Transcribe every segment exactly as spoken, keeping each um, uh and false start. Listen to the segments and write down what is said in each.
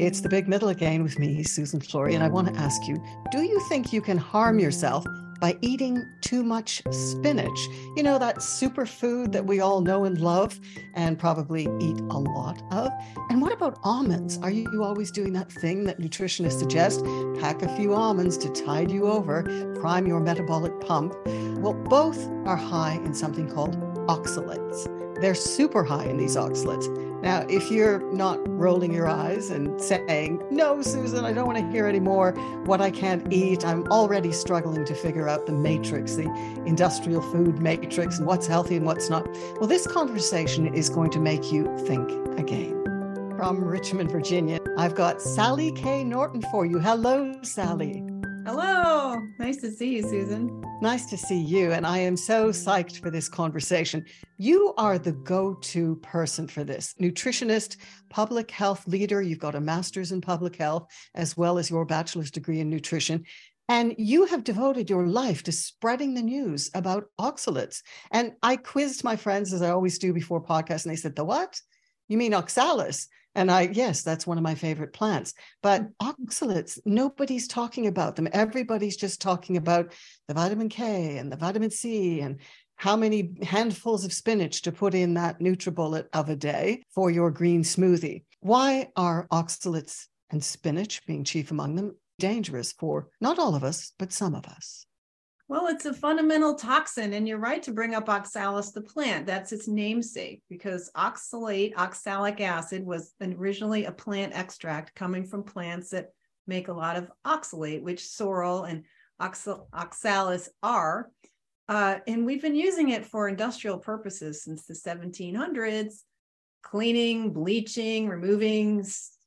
It's the big middle again with me, Susan Flory, and I want to ask you, do you think you can harm yourself by eating too much spinach? You know, that superfood that we all know and love and probably eat a lot of? And what about almonds? Are you always doing that thing that nutritionists suggest? Pack a few almonds to tide you over, prime your metabolic pump. Well, both are high in something called oxalates. They're super high in these oxalates. Now, if you're not rolling your eyes and saying, no, Susan, I don't want to hear any more what I can't eat. I'm already struggling to figure out the matrix, the industrial food matrix, and what's healthy and what's not. Well, this conversation is going to make you think again. From Richmond, Virginia, I've got Sally K. Norton for you. Hello, Sally. Hello. Nice to see you, Susan. Nice to see you. And I am so psyched for this conversation. You are the go-to person for this. Nutritionist, public health leader. You've got a master's in public health, as well as your bachelor's degree in nutrition. And you have devoted your life to spreading the news about oxalates. And I quizzed my friends, as I always do before podcasts, and they said, the what? You mean oxalis? And I, yes, that's one of my favorite plants. But oxalates, nobody's talking about them. Everybody's just talking about the vitamin K and the vitamin C and how many handfuls of spinach to put in that NutriBullet of a day for your green smoothie. Why are oxalates and spinach, being chief among them, dangerous for not all of us, but some of us? Well, it's a fundamental toxin, and you're right to bring up oxalis, the plant. That's its namesake, because oxalate, oxalic acid, was originally a plant extract coming from plants that make a lot of oxalate, which sorrel and oxal- oxalis are. Uh, and we've been using it for industrial purposes since the seventeen hundreds, cleaning, bleaching, removing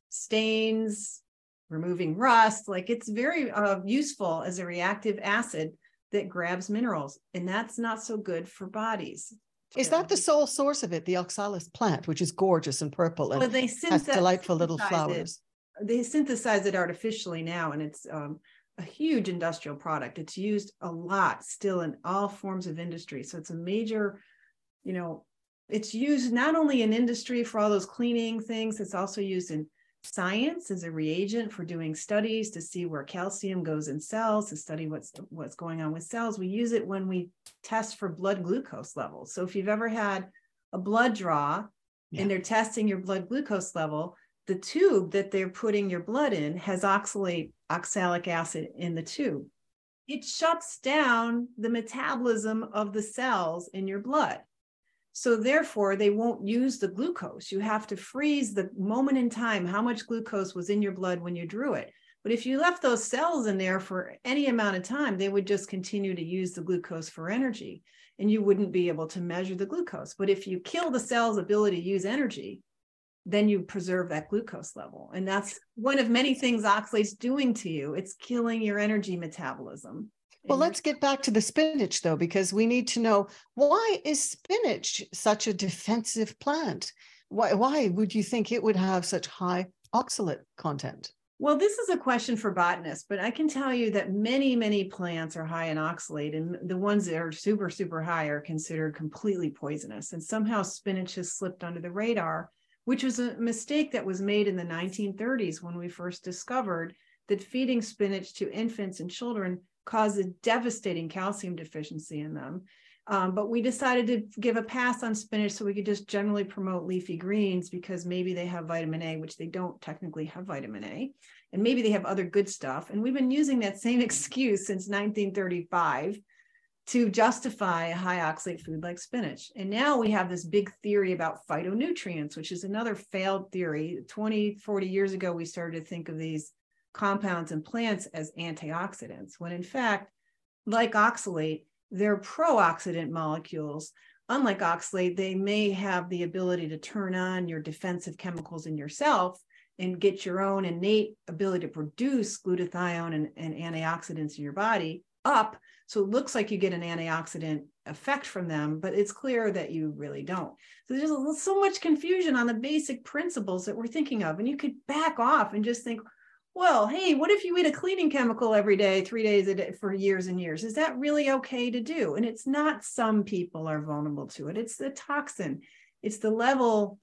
stains, removing rust. Like, it's very uh, useful as a reactive acid that grabs minerals, and that's not so good for bodies. Is that the sole source of it, the oxalis plant, which is gorgeous and purple and well, they has delightful little it. flowers? They synthesize it artificially now, and it's um, a huge industrial product. It's used a lot still in all forms of industry. So it's a major, you know, it's used not only in industry for all those cleaning things, it's also used in science as a reagent for doing studies to see where calcium goes in cells, to study what's what's going on with cells. We use it when we test for blood glucose levels. So if you've ever had a blood draw yeah. and they're testing your blood glucose level, the tube that they're putting your blood in has oxalate, oxalic acid in the tube. It shuts down the metabolism of the cells in your blood. So therefore, they won't use the glucose. You have to freeze the moment in time how much glucose was in your blood when you drew it. But if you left those cells in there for any amount of time, they would just continue to use the glucose for energy, and you wouldn't be able to measure the glucose. But if you kill the cell's ability to use energy, then you preserve that glucose level. And that's one of many things oxalate's doing to you. It's killing your energy metabolism. Well, let's get back to the spinach, though, because we need to know, why is spinach such a defensive plant? Why, why would you think it would have such high oxalate content? Well, this is a question for botanists, but I can tell you that many, many plants are high in oxalate, and the ones that are super, super high are considered completely poisonous. And somehow spinach has slipped under the radar, which was a mistake that was made in the nineteen thirties when we first discovered that feeding spinach to infants and children caused a devastating calcium deficiency in them. Um, but we decided to give a pass on spinach so we could just generally promote leafy greens, because maybe they have vitamin A, which they don't technically have vitamin A, and maybe they have other good stuff. And we've been using that same excuse since nineteen thirty-five to justify a high oxalate food like spinach. And now we have this big theory about phytonutrients, which is another failed theory. twenty, forty years ago, we started to think of these compounds in plants as antioxidants, when in fact, like oxalate, they're pro-oxidant molecules. Unlike oxalate, they may have the ability to turn on your defensive chemicals in yourself and get your own innate ability to produce glutathione and, and antioxidants in your body up. So it looks like you get an antioxidant effect from them, but it's clear that you really don't. So there's so much confusion on the basic principles that we're thinking of. And you could back off and just think, well, hey, what if you eat a cleaning chemical every day, three days a day for years and years? Is that really okay to do? And it's not some people are vulnerable to it. It's the toxin. It's the level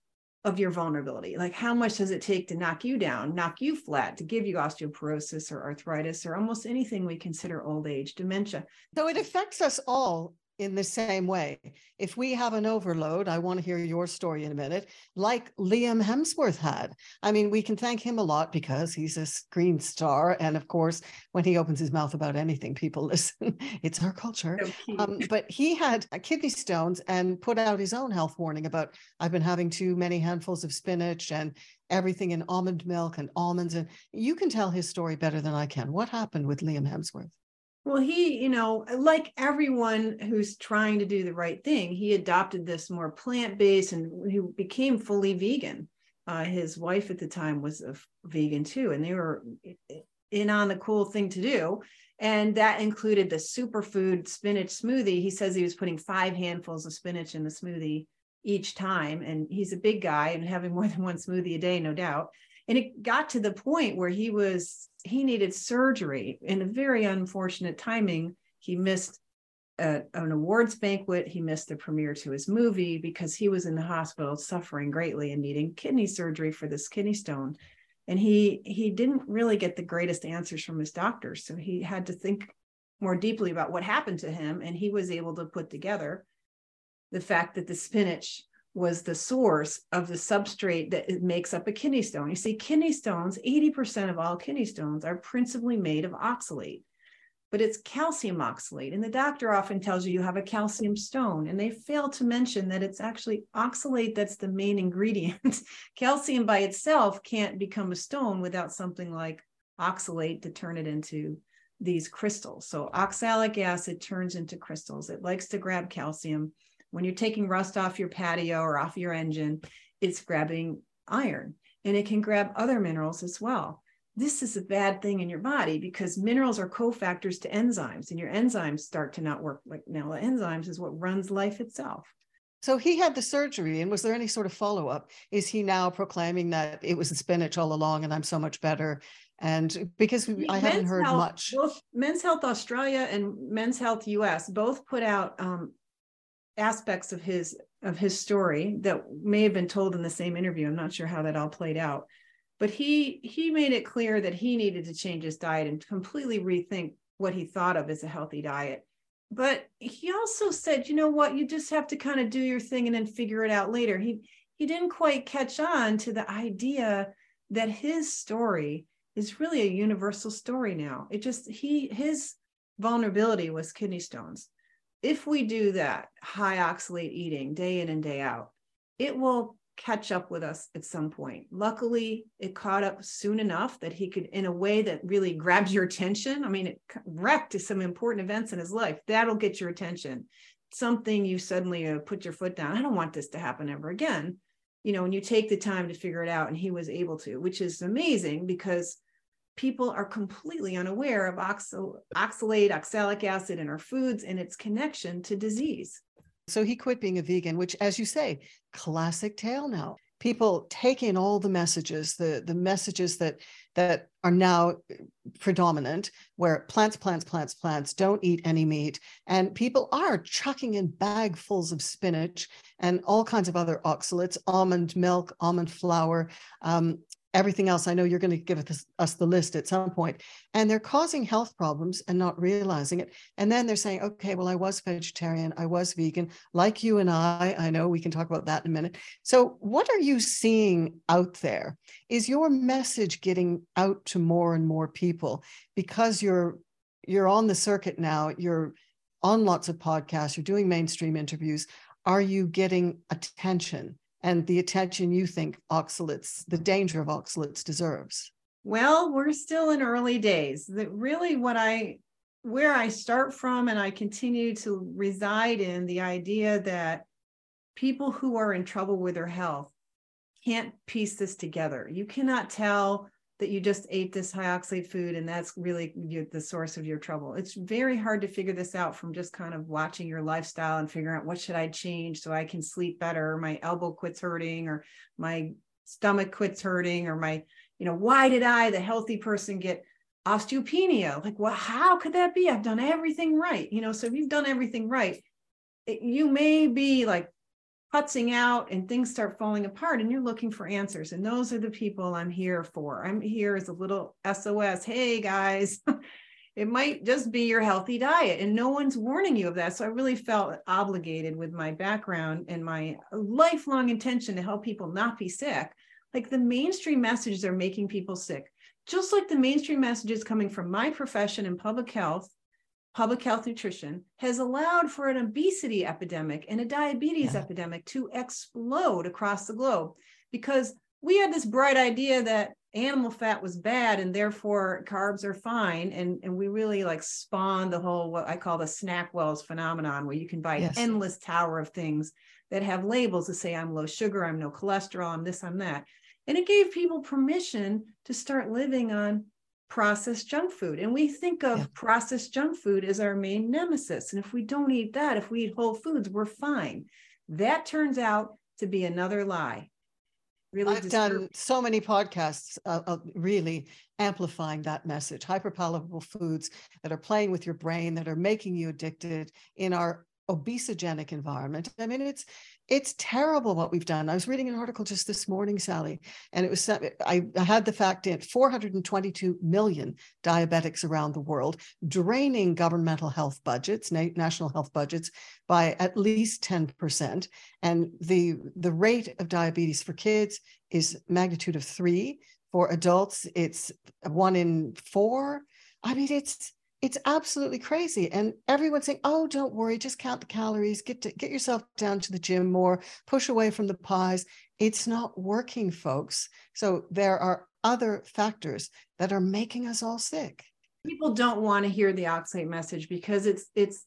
of your vulnerability. Like, how much does it take to knock you down, knock you flat, to give you osteoporosis or arthritis or almost anything we consider old age, dementia? So it affects us all in the same way. If we have an overload, I want to hear your story in a minute, like Liam Hemsworth had. I mean, we can thank him a lot because he's a screen star. And of course, when he opens his mouth about anything, people listen. It's our culture. So um, but he had kidney stones and put out his own health warning about, I've been having too many handfuls of spinach and everything in almond milk and almonds. And you can tell his story better than I can. What happened with Liam Hemsworth? Well, he, you know, like everyone who's trying to do the right thing, he adopted this more plant-based and he became fully vegan. Uh, his wife at the time was a vegan too, and they were in on the cool thing to do. And that included the superfood spinach smoothie. He says he was putting five handfuls of spinach in the smoothie each time. And he's a big guy and having more than one smoothie a day, no doubt. And it got to the point where he was, he needed surgery. In a very unfortunate timing, he missed a, an awards banquet. He missed the premiere to his movie because he was in the hospital suffering greatly and needing kidney surgery for this kidney stone. And he he didn't really get the greatest answers from his doctors. So he had to think more deeply about what happened to him. And he was able to put together the fact that the spinach was the source of the substrate that it makes up a kidney stone. You see, kidney stones, eighty percent of all kidney stones are principally made of oxalate, but it's calcium oxalate. And the doctor often tells you you have a calcium stone, and they fail to mention that it's actually oxalate that's the main ingredient. Calcium by itself can't become a stone without something like oxalate to turn it into these crystals. So oxalic acid turns into crystals. It likes to grab calcium. When you're taking rust off your patio or off your engine, it's grabbing iron, and it can grab other minerals as well. This is a bad thing in your body because minerals are cofactors to enzymes, and your enzymes start to not work. Like now, the enzymes is what runs life itself. So he had the surgery, and was there any sort of follow-up? Is he now proclaiming that it was the spinach all along and I'm so much better? And because we, I haven't heard Health, much. Both Men's Health Australia and Men's Health U S both put out um, aspects of his of his story that may have been told in the same interview. I'm not sure how that all played out, but he he made it clear that he needed to change his diet and completely rethink what he thought of as a healthy diet. But he also said, you know what, you just have to kind of do your thing and then figure it out later. He he didn't quite catch on to the idea that his story is really a universal story now. It just he his vulnerability was kidney stones. If we do that high oxalate eating day in and day out, it will catch up with us at some point. Luckily, it caught up soon enough that he could, in a way that really grabs your attention. I mean, it wrecked some important events in his life. That'll get your attention. Something you suddenly uh, put your foot down. I don't want this to happen ever again. You know, and you take the time to figure it out, and he was able to, which is amazing because people are completely unaware of oxal- oxalate, oxalic acid in our foods and its connection to disease. So he quit being a vegan, which, as you say, classic tale now. People take in all the messages, the, the messages that, that are now predominant, where plants, plants, plants, plants, don't eat any meat. And people are chucking in bagfuls of spinach and all kinds of other oxalates, almond milk, almond flour, um, everything else. I know you're going to give us, us the list at some point, and they're causing health problems and not realizing it. And then they're saying, okay, well, I was vegetarian, I was vegan, like you and I, I know we can talk about that in a minute. So what are you seeing out there? Is your message getting out to more and more people because you're, you're on the circuit now, you're on lots of podcasts, you're doing mainstream interviews. Are you getting attention? And the attention you think oxalates, the danger of oxalates deserves? Well, we're still in early days. That really what I, where I start from and I continue to reside in, the idea that people who are in trouble with their health can't piece this together. You cannot tell that you just ate this high oxalate food and that's really the source of your trouble. It's very hard to figure this out from just kind of watching your lifestyle and figuring out what should I change so I can sleep better, or my elbow quits hurting, or my stomach quits hurting, or my, you know, why did I, the healthy person, get osteopenia? Like, well, how could that be? I've done everything right. You know, so if you've done everything right, it, you may be like putzing out and things start falling apart and you're looking for answers. And those are the people I'm here for. I'm here as a little S O S. Hey guys, it might just be your healthy diet and no one's warning you of that. So I really felt obligated with my background and my lifelong intention to help people not be sick. Like the mainstream messages are making people sick, just like the mainstream messages coming from my profession in public health. Public health nutrition has allowed for an obesity epidemic and a diabetes yeah. epidemic to explode across the globe, because we had this bright idea that animal fat was bad and therefore carbs are fine. And, and we really like spawned the whole, what I call the SnackWells phenomenon, where you can buy yes. an endless tower of things that have labels that say I'm low sugar, I'm no cholesterol, I'm this, I'm that. And it gave people permission to start living on processed junk food. And we think of yeah. processed junk food as our main nemesis. And if we don't eat that, if we eat whole foods, we're fine. That turns out to be another lie. Really I've disturbing. done so many podcasts uh, uh, really amplifying that message. Hyperpalatable foods that are playing with your brain, that are making you addicted in our obesogenic environment. I mean, it's it's terrible what we've done. I was reading an article just this morning, Sally, and it was I, I had the fact in four hundred twenty-two million diabetics around the world, draining governmental health budgets, na- national health budgets by at least ten percent. And the the rate of diabetes for kids is magnitude of three. For adults, it's one in four. I mean, it's It's absolutely crazy. And everyone's saying, oh, don't worry, just count the calories, get to get yourself down to the gym more, push away from the pies. It's not working, folks. So there are other factors that are making us all sick. People don't want to hear the oxalate message because it's it's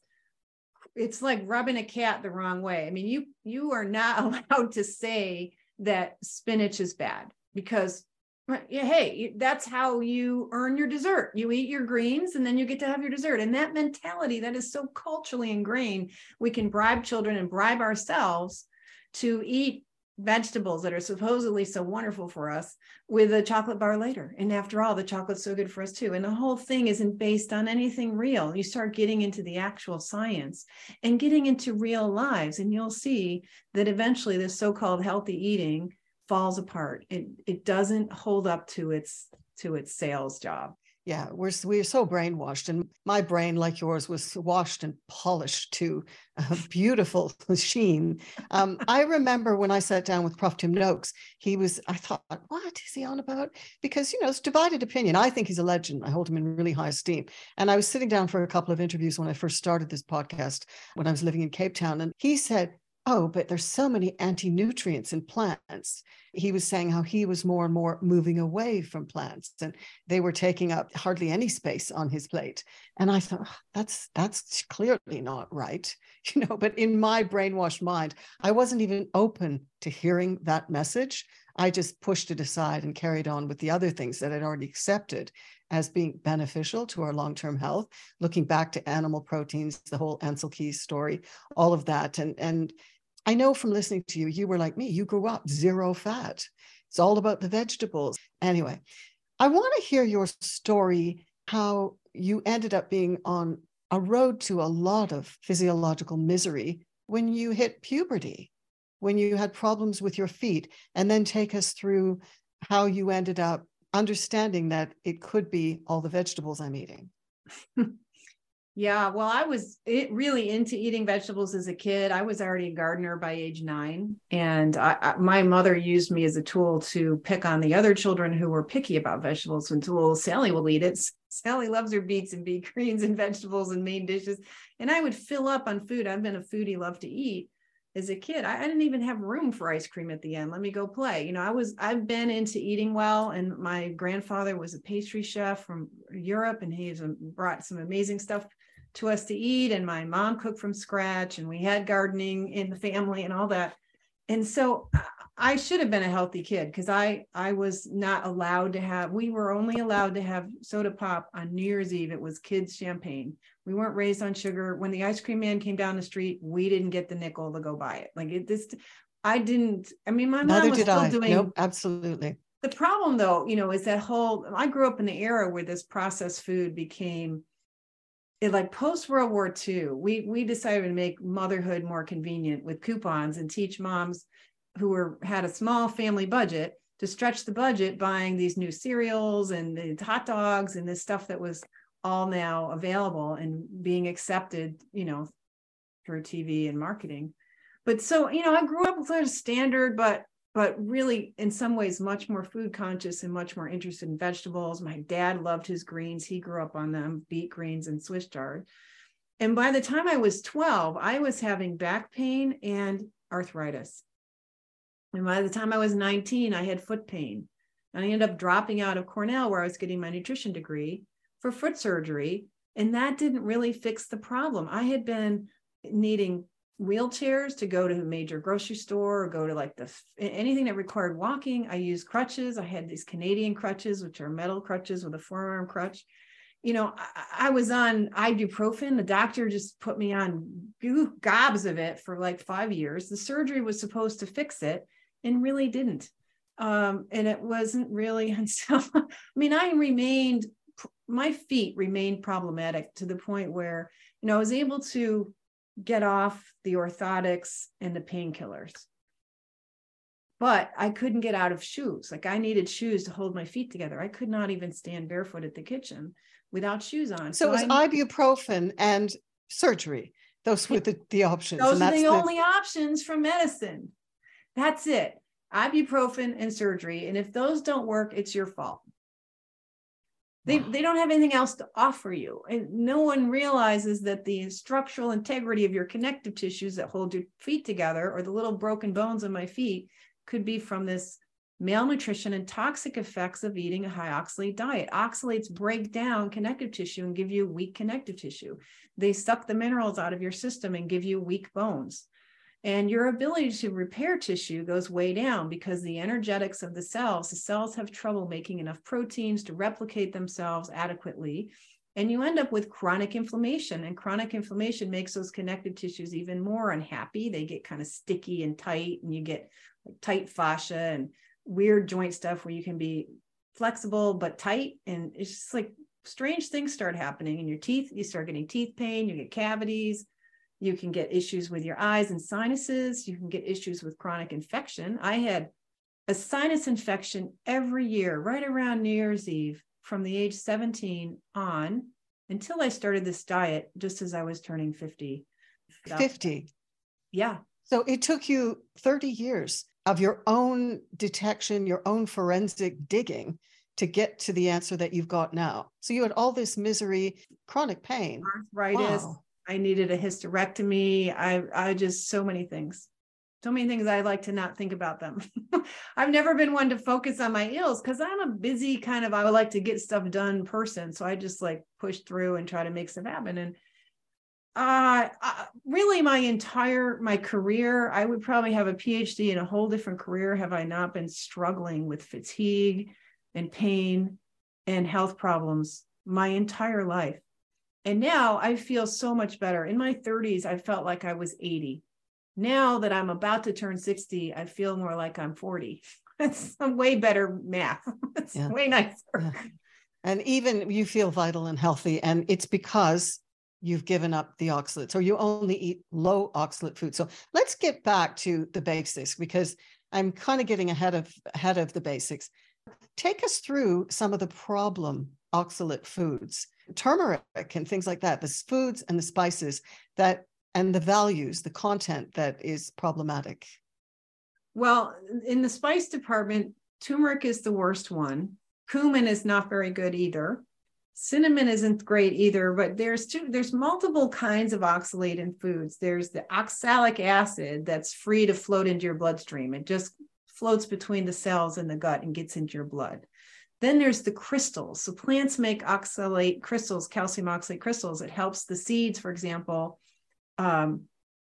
it's like rubbing a cat the wrong way. I mean, you you are not allowed to say that spinach is bad because yeah, hey, that's how you earn your dessert. You eat your greens and then you get to have your dessert. And that mentality that is so culturally ingrained, we can bribe children and bribe ourselves to eat vegetables that are supposedly so wonderful for us with a chocolate bar later. And after all, the chocolate's so good for us too. And the whole thing isn't based on anything real. You start getting into the actual science and getting into real lives, and you'll see that eventually this so-called healthy eating falls apart. It it doesn't hold up to its to its sales job. Yeah, we're we're so brainwashed, and my brain, like yours, was washed and polished to a beautiful sheen. Um, I remember when I sat down with Professor Tim Noakes, he was. I thought, what is he on about? Because you know, it's divided opinion. I think he's a legend. I hold him in really high esteem. And I was sitting down for a couple of interviews when I first started this podcast when I was living in Cape Town, and he said, oh, but there's so many anti-nutrients in plants. He was saying how he was more and more moving away from plants, and they were taking up hardly any space on his plate. And I thought, oh, that's that's clearly not right, you know. But in my brainwashed mind, I wasn't even open to hearing that message. I just pushed it aside and carried on with the other things that I'd already accepted as being beneficial to our long-term health. Looking back to animal proteins, the whole Ansel Keys story, all of that, and and. I know from listening to you, you were like me. You grew up zero fat. It's all about the vegetables. Anyway, I want to hear your story, how you ended up being on a road to a lot of physiological misery when you hit puberty, when you had problems with your feet, and then take us through how you ended up understanding that it could be all the vegetables I'm eating. Yeah, well, I was it really into eating vegetables as a kid. I was already a gardener by age nine. And I, I, my mother used me as a tool to pick on the other children who were picky about vegetables. When little Sally will eat it. Sally loves her beets and beet greens and vegetables and main dishes. And I would fill up on food. I've been a foodie, love to eat. As a kid, I, I didn't even have room for ice cream at the end. Let me go play. You know, I was, I've been into eating well, and my grandfather was a pastry chef from Europe, and he brought some amazing stuff to us to eat. And my mom cooked from scratch, and we had gardening in the family and all that. And so I should have been a healthy kid, because I, I was not allowed to have, we were only allowed to have soda pop on New Year's Eve. It was kids' champagne. We weren't raised on sugar. When the ice cream man came down the street, we didn't get the nickel to go buy it. Like it, this, I didn't, I mean, my Neither mom was did still I. doing. Nope, absolutely. The problem though, you know, is that whole, I grew up in the era where this processed food became it, like post World War Two, we we decided to make motherhood more convenient with coupons and teach moms who were had a small family budget to stretch the budget buying these new cereals and the hot dogs and this stuff that was all now available and being accepted, you know, through T V and marketing. But so, you know, I grew up with a standard, but but really in some ways much more food conscious and much more interested in vegetables. My dad loved his greens. He grew up on them, beet greens and Swiss chard. And by the time I was twelve, I was having back pain and arthritis. And by the time I was nineteen, I had foot pain. And I ended up dropping out of Cornell, where I was getting my nutrition degree, for foot surgery. And that didn't really fix the problem. I had been needing wheelchairs to go to a major grocery store or go to like the anything that required walking. I used crutches. I had these Canadian crutches, which are metal crutches with a forearm crutch. You know, I, I was on ibuprofen. The doctor just put me on gobs of it for like five years. The surgery was supposed to fix it and really didn't. Um, and it wasn't really until, I mean, I remained, my feet remained problematic to the point where, you know, I was able to get off the orthotics and the painkillers, but I couldn't get out of shoes. Like I needed shoes to hold my feet together. I could not even stand barefoot at the kitchen without shoes on. So, so it was I, ibuprofen and surgery. Those were the, the options. Those and are that's the, the only options for medicine. That's it. Ibuprofen and surgery. And if those don't work, it's your fault. They, they don't have anything else to offer you. And no one realizes that the structural integrity of your connective tissues that hold your feet together, or the little broken bones in my feet, could be from this malnutrition and toxic effects of eating a high oxalate diet. Oxalates break down connective tissue and give you weak connective tissue. They suck the minerals out of your system and give you weak bones. And your ability to repair tissue goes way down because the energetics of the cells, the cells have trouble making enough proteins to replicate themselves adequately. And you end up with chronic inflammation, and chronic inflammation makes those connective tissues even more unhappy. They get kind of sticky and tight, and you get like tight fascia and weird joint stuff where you can be flexible but tight. And it's just like strange things start happening in your teeth. You start getting teeth pain, you get cavities. You can get issues with your eyes and sinuses. You can get issues with chronic infection. I had a sinus infection every year, right around New Year's Eve, from the age seventeen on, until I started this diet, just as I was turning fifty. fifty. Yeah. So it took you thirty years of your own detection, your own forensic digging to get to the answer that you've got now. So you had all this misery, chronic pain. Arthritis. Wow. I needed a hysterectomy. I, I just, so many things, so many things. I like to not think about them. I've never been one to focus on my ills because I'm a busy kind of, I would like to get stuff done person. So I just like push through and try to make stuff happen. And uh, uh, really my entire, my career, I would probably have a P H D in a whole different career have I not been struggling with fatigue and pain and health problems my entire life. And now I feel so much better. In my thirties, I felt like I was eighty. Now that I'm about to turn sixty, I feel more like I'm forty. It's a way better math. It's yeah. way nicer. Yeah. And even you feel vital and healthy. And it's because you've given up the oxalates, or you only eat low oxalate food. So let's get back to the basics, because I'm kind of getting ahead of ahead of the basics. Take us through some of the problem oxalate foods, turmeric and things like that, the foods and the spices that, and the values, the content that is problematic. Well, in the spice department, turmeric is the worst one. Cumin is not very good either. Cinnamon isn't great either, but there's two, there's multiple kinds of oxalate in foods. There's the oxalic acid that's free to float into your bloodstream. It just floats between the cells in the gut and gets into your blood. Then there's the crystals. So plants make oxalate crystals, calcium oxalate crystals. It helps the seeds, for example, um,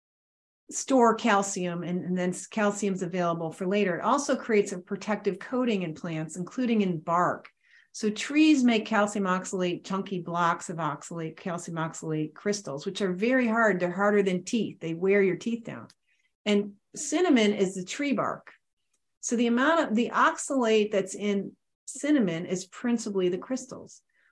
store calcium, and, and then calcium's available for later. It also creates a protective coating in plants, including in bark. So trees make calcium oxalate, chunky blocks of oxalate, calcium oxalate crystals, which are very hard. They're harder than teeth. They wear your teeth down. And cinnamon is the tree bark. So the amount of the oxalate that's in cinnamon is principally the crystals.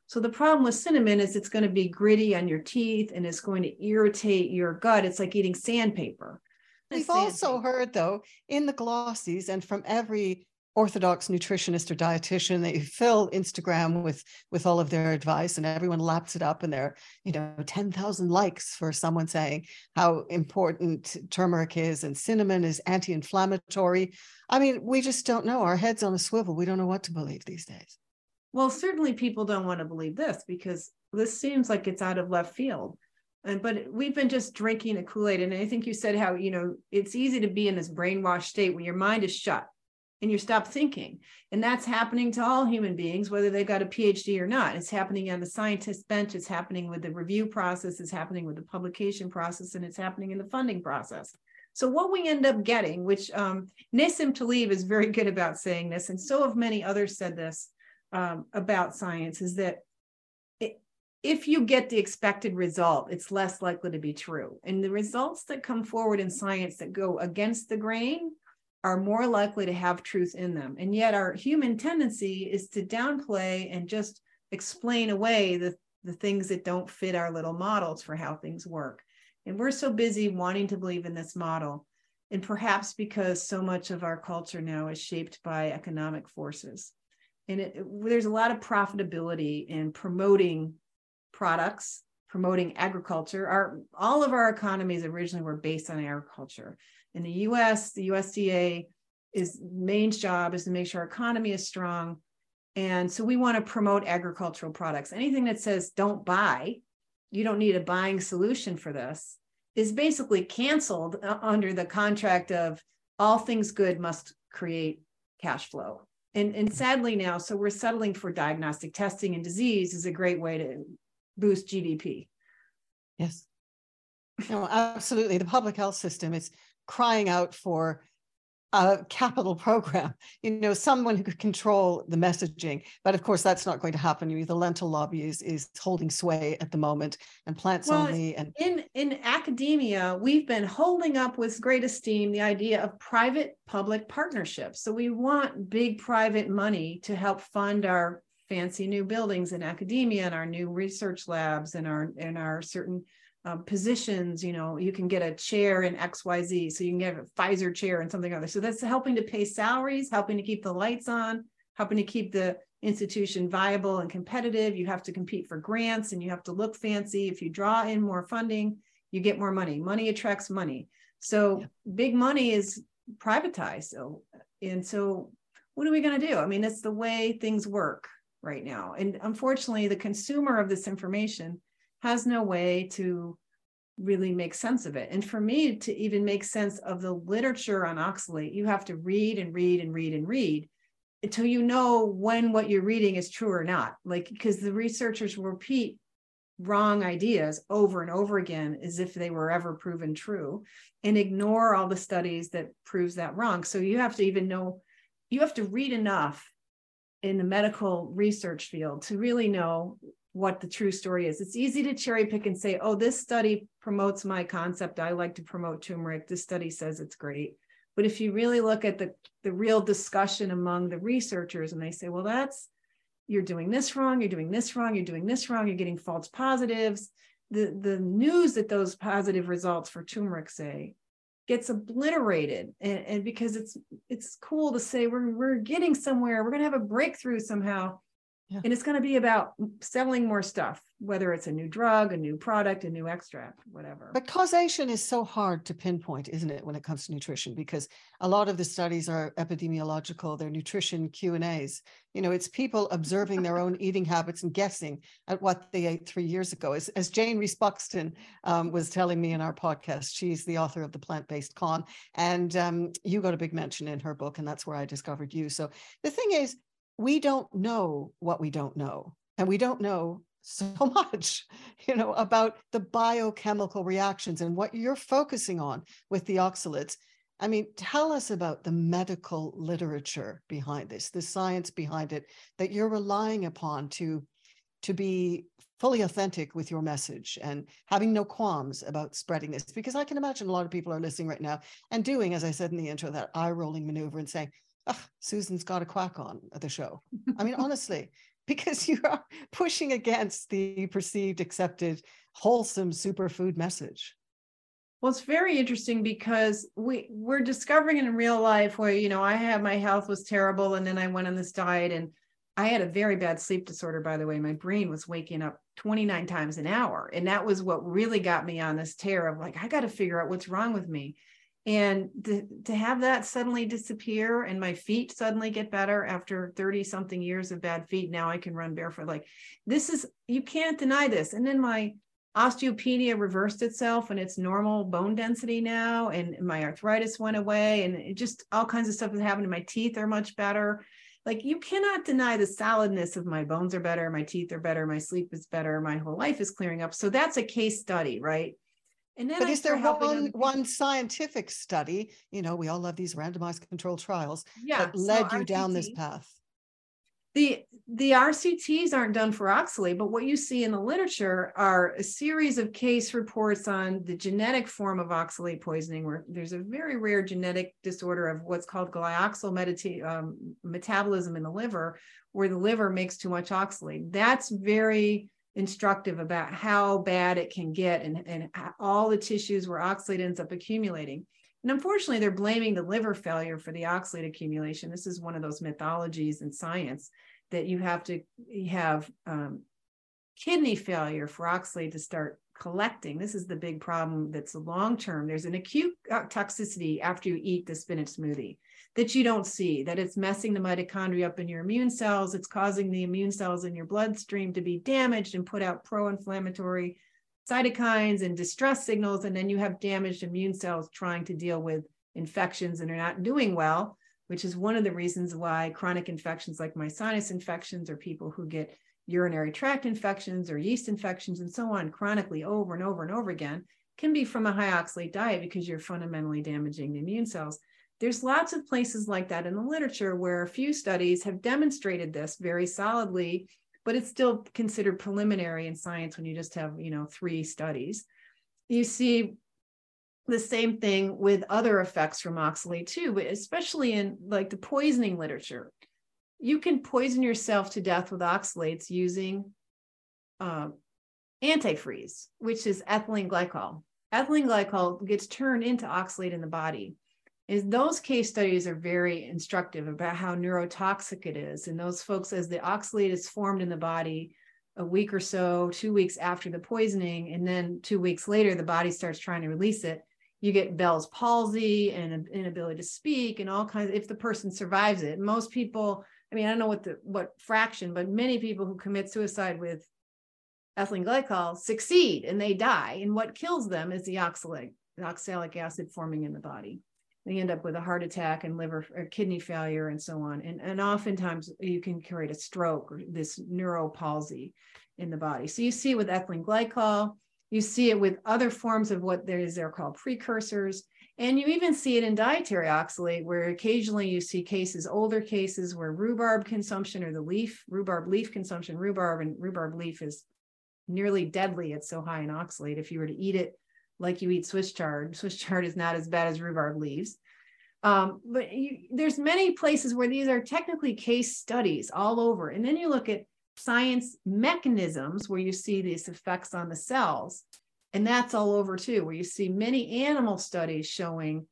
So the problem with cinnamon is it's going to be gritty on your teeth and it's going to irritate your gut. It's like eating sandpaper. We've also heard, though, in the glossies and from every orthodox nutritionist or dietitian, they fill Instagram with with all of their advice, and everyone laps it up, and there are, you know, ten thousand likes for someone saying how important turmeric is and cinnamon is anti-inflammatory. I mean, we just don't know. Our heads on a swivel. We don't know what to believe these days. Well, certainly people don't want to believe this because this seems like it's out of left field. And but we've been just drinking a Kool-Aid. And I think you said how, you know, it's easy to be in this brainwashed state when your mind is shut and you stop thinking. And that's happening to all human beings, whether they've got a P H D or not. It's happening on the scientist bench. It's happening with the review process. It's happening with the publication process. And it's happening in the funding process. So what we end up getting, which um, Nassim Taleb is very good about saying this, and so have many others said this, Um, about science, is that it, if you get the expected result, it's less likely to be true. And the results that come forward in science that go against the grain are more likely to have truth in them. And yet our human tendency is to downplay and just explain away the, the things that don't fit our little models for how things work. And we're so busy wanting to believe in this model. And perhaps because so much of our culture now is shaped by economic forces. And it, it, there's a lot of profitability in promoting products, promoting agriculture. Our, all of our economies originally were based on agriculture. In the U S, the U S D A is main job is to make sure our economy is strong. And so we want to promote agricultural products. Anything that says don't buy, you don't need a buying solution for this, is basically canceled under the contract of all things good must create cash flow. And, and sadly now, so we're settling for diagnostic testing, and disease is a great way to boost G D P. Yes. No, absolutely. The public health system is crying out for a capital program, you know, someone who could control the messaging. But of course, that's not going to happen. The lentil lobby is, is holding sway at the moment, and plants well, only. And in, in academia, we've been holding up with great esteem the idea of private-public partnerships. So we want big private money to help fund our fancy new buildings in academia and our new research labs and our and our certain Um, positions. You know, you can get a chair in X Y Z, so you can get a Pfizer chair and something other. So that's helping to pay salaries, helping to keep the lights on, helping to keep the institution viable and competitive. You have to compete for grants and you have to look fancy. If you draw in more funding, you get more money. Money attracts money. So yeah. Big money is privatized. So, and so what are we going to do? I mean, it's the way things work right now. And unfortunately, the consumer of this information has no way to really make sense of it. And for me to even make sense of the literature on oxalate, you have to read and read and read and read until you know when what you're reading is true or not. Like, because the researchers repeat wrong ideas over and over again as if they were ever proven true, and ignore all the studies that proves that wrong. So you have to even know, you have to read enough in the medical research field to really know what the true story is. It's easy to cherry pick and say, oh, this study promotes my concept. I like to promote turmeric. This study says it's great. But if you really look at the, the real discussion among the researchers, and they say, well, that's, you're doing this wrong, you're doing this wrong, you're doing this wrong, you're getting false positives. The, the news that those positive results for turmeric say gets obliterated. And, and because it's it's cool to say we're, we're getting somewhere, we're going to have a breakthrough somehow. Yeah. And it's going to be about selling more stuff, whether it's a new drug, a new product, a new extract, whatever. But causation is so hard to pinpoint, isn't it, when it comes to nutrition? Because a lot of the studies are epidemiological, they're nutrition Q and A's. You know, it's people observing their own eating habits and guessing at what they ate three years ago. As, as Jane Rees Buxton um, was telling me in our podcast, she's the author of The Plant-Based Con, and um, you got a big mention in her book, and that's where I discovered you. So the thing is, we don't know what we don't know, and we don't know so much, you know, about the biochemical reactions and what you're focusing on with the oxalates. I mean, tell us about the medical literature behind this, the science behind it that you're relying upon to, to be fully authentic with your message and having no qualms about spreading this. Because I can imagine a lot of people are listening right now and doing, as I said in the intro, that eye-rolling maneuver and saying, oh, Susan's got a quack on at the show. I mean, honestly, because you are pushing against the perceived, accepted, wholesome superfood message. Well, it's very interesting because we we're discovering in real life where, you know, I had my health was terrible and then I went on this diet and I had a very bad sleep disorder, by the way. My brain was waking up twenty-nine times an hour. And that was what really got me on this tear of like, I got to figure out what's wrong with me. And to, to have that suddenly disappear and my feet suddenly get better after thirty something years of bad feet. Now I can run barefoot. Like this is, you can't deny this. And then my osteopenia reversed itself and it's normal bone density now. And my arthritis went away and it just all kinds of stuff is happening. My teeth are much better. Like you cannot deny the solidness of my bones are better, my teeth are better, my sleep is better, my whole life is clearing up. So that's a case study, right? And then but I is there one, them- one scientific study, you know, we all love these randomized controlled trials yeah, that led so you R C T, down this path? The, the R C Ts aren't done for oxalate, but what you see in the literature are a series of case reports on the genetic form of oxalate poisoning, where there's a very rare genetic disorder of what's called glyoxal medita- um, metabolism in the liver, where the liver makes too much oxalate. That's very instructive about how bad it can get and, and all the tissues where oxalate ends up accumulating. And unfortunately, they're blaming the liver failure for the oxalate accumulation. This is one of those mythologies in science that you have to have um, kidney failure for oxalate to start collecting. This is the big problem that's long-term. There's an acute toxicity after you eat the spinach smoothie that you don't see, that it's messing the mitochondria up in your immune cells. It's causing the immune cells in your bloodstream to be damaged and put out pro-inflammatory cytokines and distress signals, and then you have damaged immune cells trying to deal with infections and are not doing well, which is one of the reasons why chronic infections like my sinus infections or people who get urinary tract infections or yeast infections and so on chronically over and over and over again can be from a high oxalate diet because you're fundamentally damaging the immune cells. There's lots of places like that in the literature where a few studies have demonstrated this very solidly, but it's still considered preliminary in science when you just have, you know, three studies. You see the same thing with other effects from oxalate too, but especially in like the poisoning literature. You can poison yourself to death with oxalates using uh, antifreeze, which is ethylene glycol. Ethylene glycol gets turned into oxalate in the body. Is those case studies are very instructive about how neurotoxic it is. And those folks, as the oxalate is formed in the body a week or so, two weeks after the poisoning, and then two weeks later, the body starts trying to release it, you get Bell's palsy and an inability to speak and all kinds of, if the person survives it. Most people, I mean, I don't know what the what fraction, but many people who commit suicide with ethylene glycol succeed and they die. And what kills them is the oxalate, the oxalic acid forming in the body. They end up with a heart attack and liver or kidney failure and so on. And, and oftentimes you can create a stroke or this neuropalsy in the body. So you see it with ethylene glycol, you see it with other forms of what there is, they're called precursors. And you even see it in dietary oxalate, where occasionally you see cases, older cases where rhubarb consumption or the leaf, rhubarb leaf consumption, rhubarb and rhubarb leaf is nearly deadly. It's so high in oxalate. If you were to eat it like you eat Swiss chard, Swiss chard is not as bad as rhubarb leaves. Um, but you, there's many places where these are technically case studies all over. And then you look at science mechanisms where you see these effects on the cells. And that's all over too, where you see many animal studies showing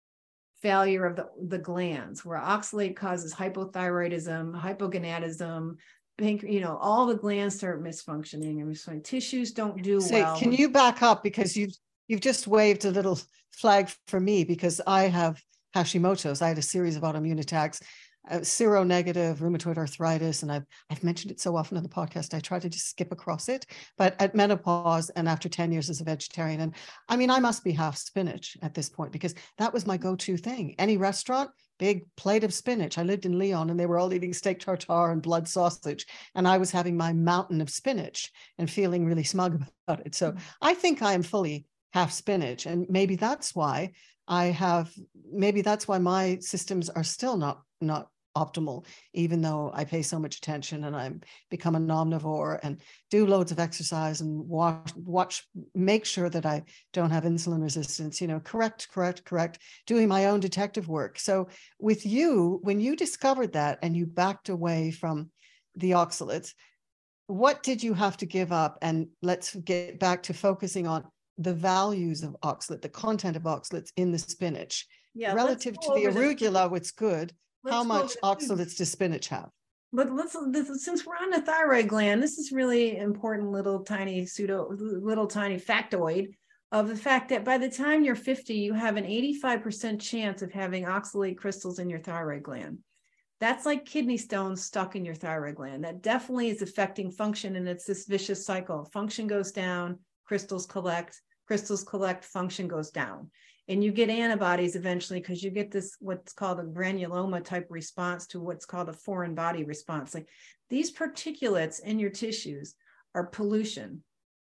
failure of the, the glands, where oxalate causes hypothyroidism, hypogonadism, you know, all the glands start misfunctioning and so tissues don't do Say, well. Can you back up, because you've you've just waved a little flag for me, because I have Hashimoto's. I had a series of autoimmune attacks, uh, seronegative rheumatoid arthritis, and I've I've mentioned it so often on the podcast, I try to just skip across it. But at menopause and after ten years as a vegetarian, and I mean, I must be half spinach at this point, because that was my go-to thing. Any restaurant, big plate of spinach. I lived in Lyon and they were all eating steak tartare and blood sausage. And I was having my mountain of spinach and feeling really smug about it. So I think I am fully half spinach. And maybe that's why I have, maybe that's why my systems are still not, not optimal, even though I pay so much attention and I'm become an omnivore and do loads of exercise and watch, watch, make sure that I don't have insulin resistance, you know, correct, correct, correct, doing my own detective work. So with you, when you discovered that and you backed away from the oxalates. What did you have to give up? And let's get back to focusing on the values of oxalate, the content of oxalates in the spinach. Yeah, relative to the arugula, it's good. How much oxalates does spinach have? But let's, this, since we're on the thyroid gland, this is really important little tiny pseudo, little tiny factoid of the fact that by the time you're fifty, you have an eighty-five percent chance of having oxalate crystals in your thyroid gland. That's like kidney stones stuck in your thyroid gland. That definitely is affecting function, and it's this vicious cycle. Function goes down, crystals collect, crystals collect, function goes down. And you get antibodies eventually because you get this, what's called a granuloma type response to what's called a foreign body response. Like these particulates in your tissues are pollution,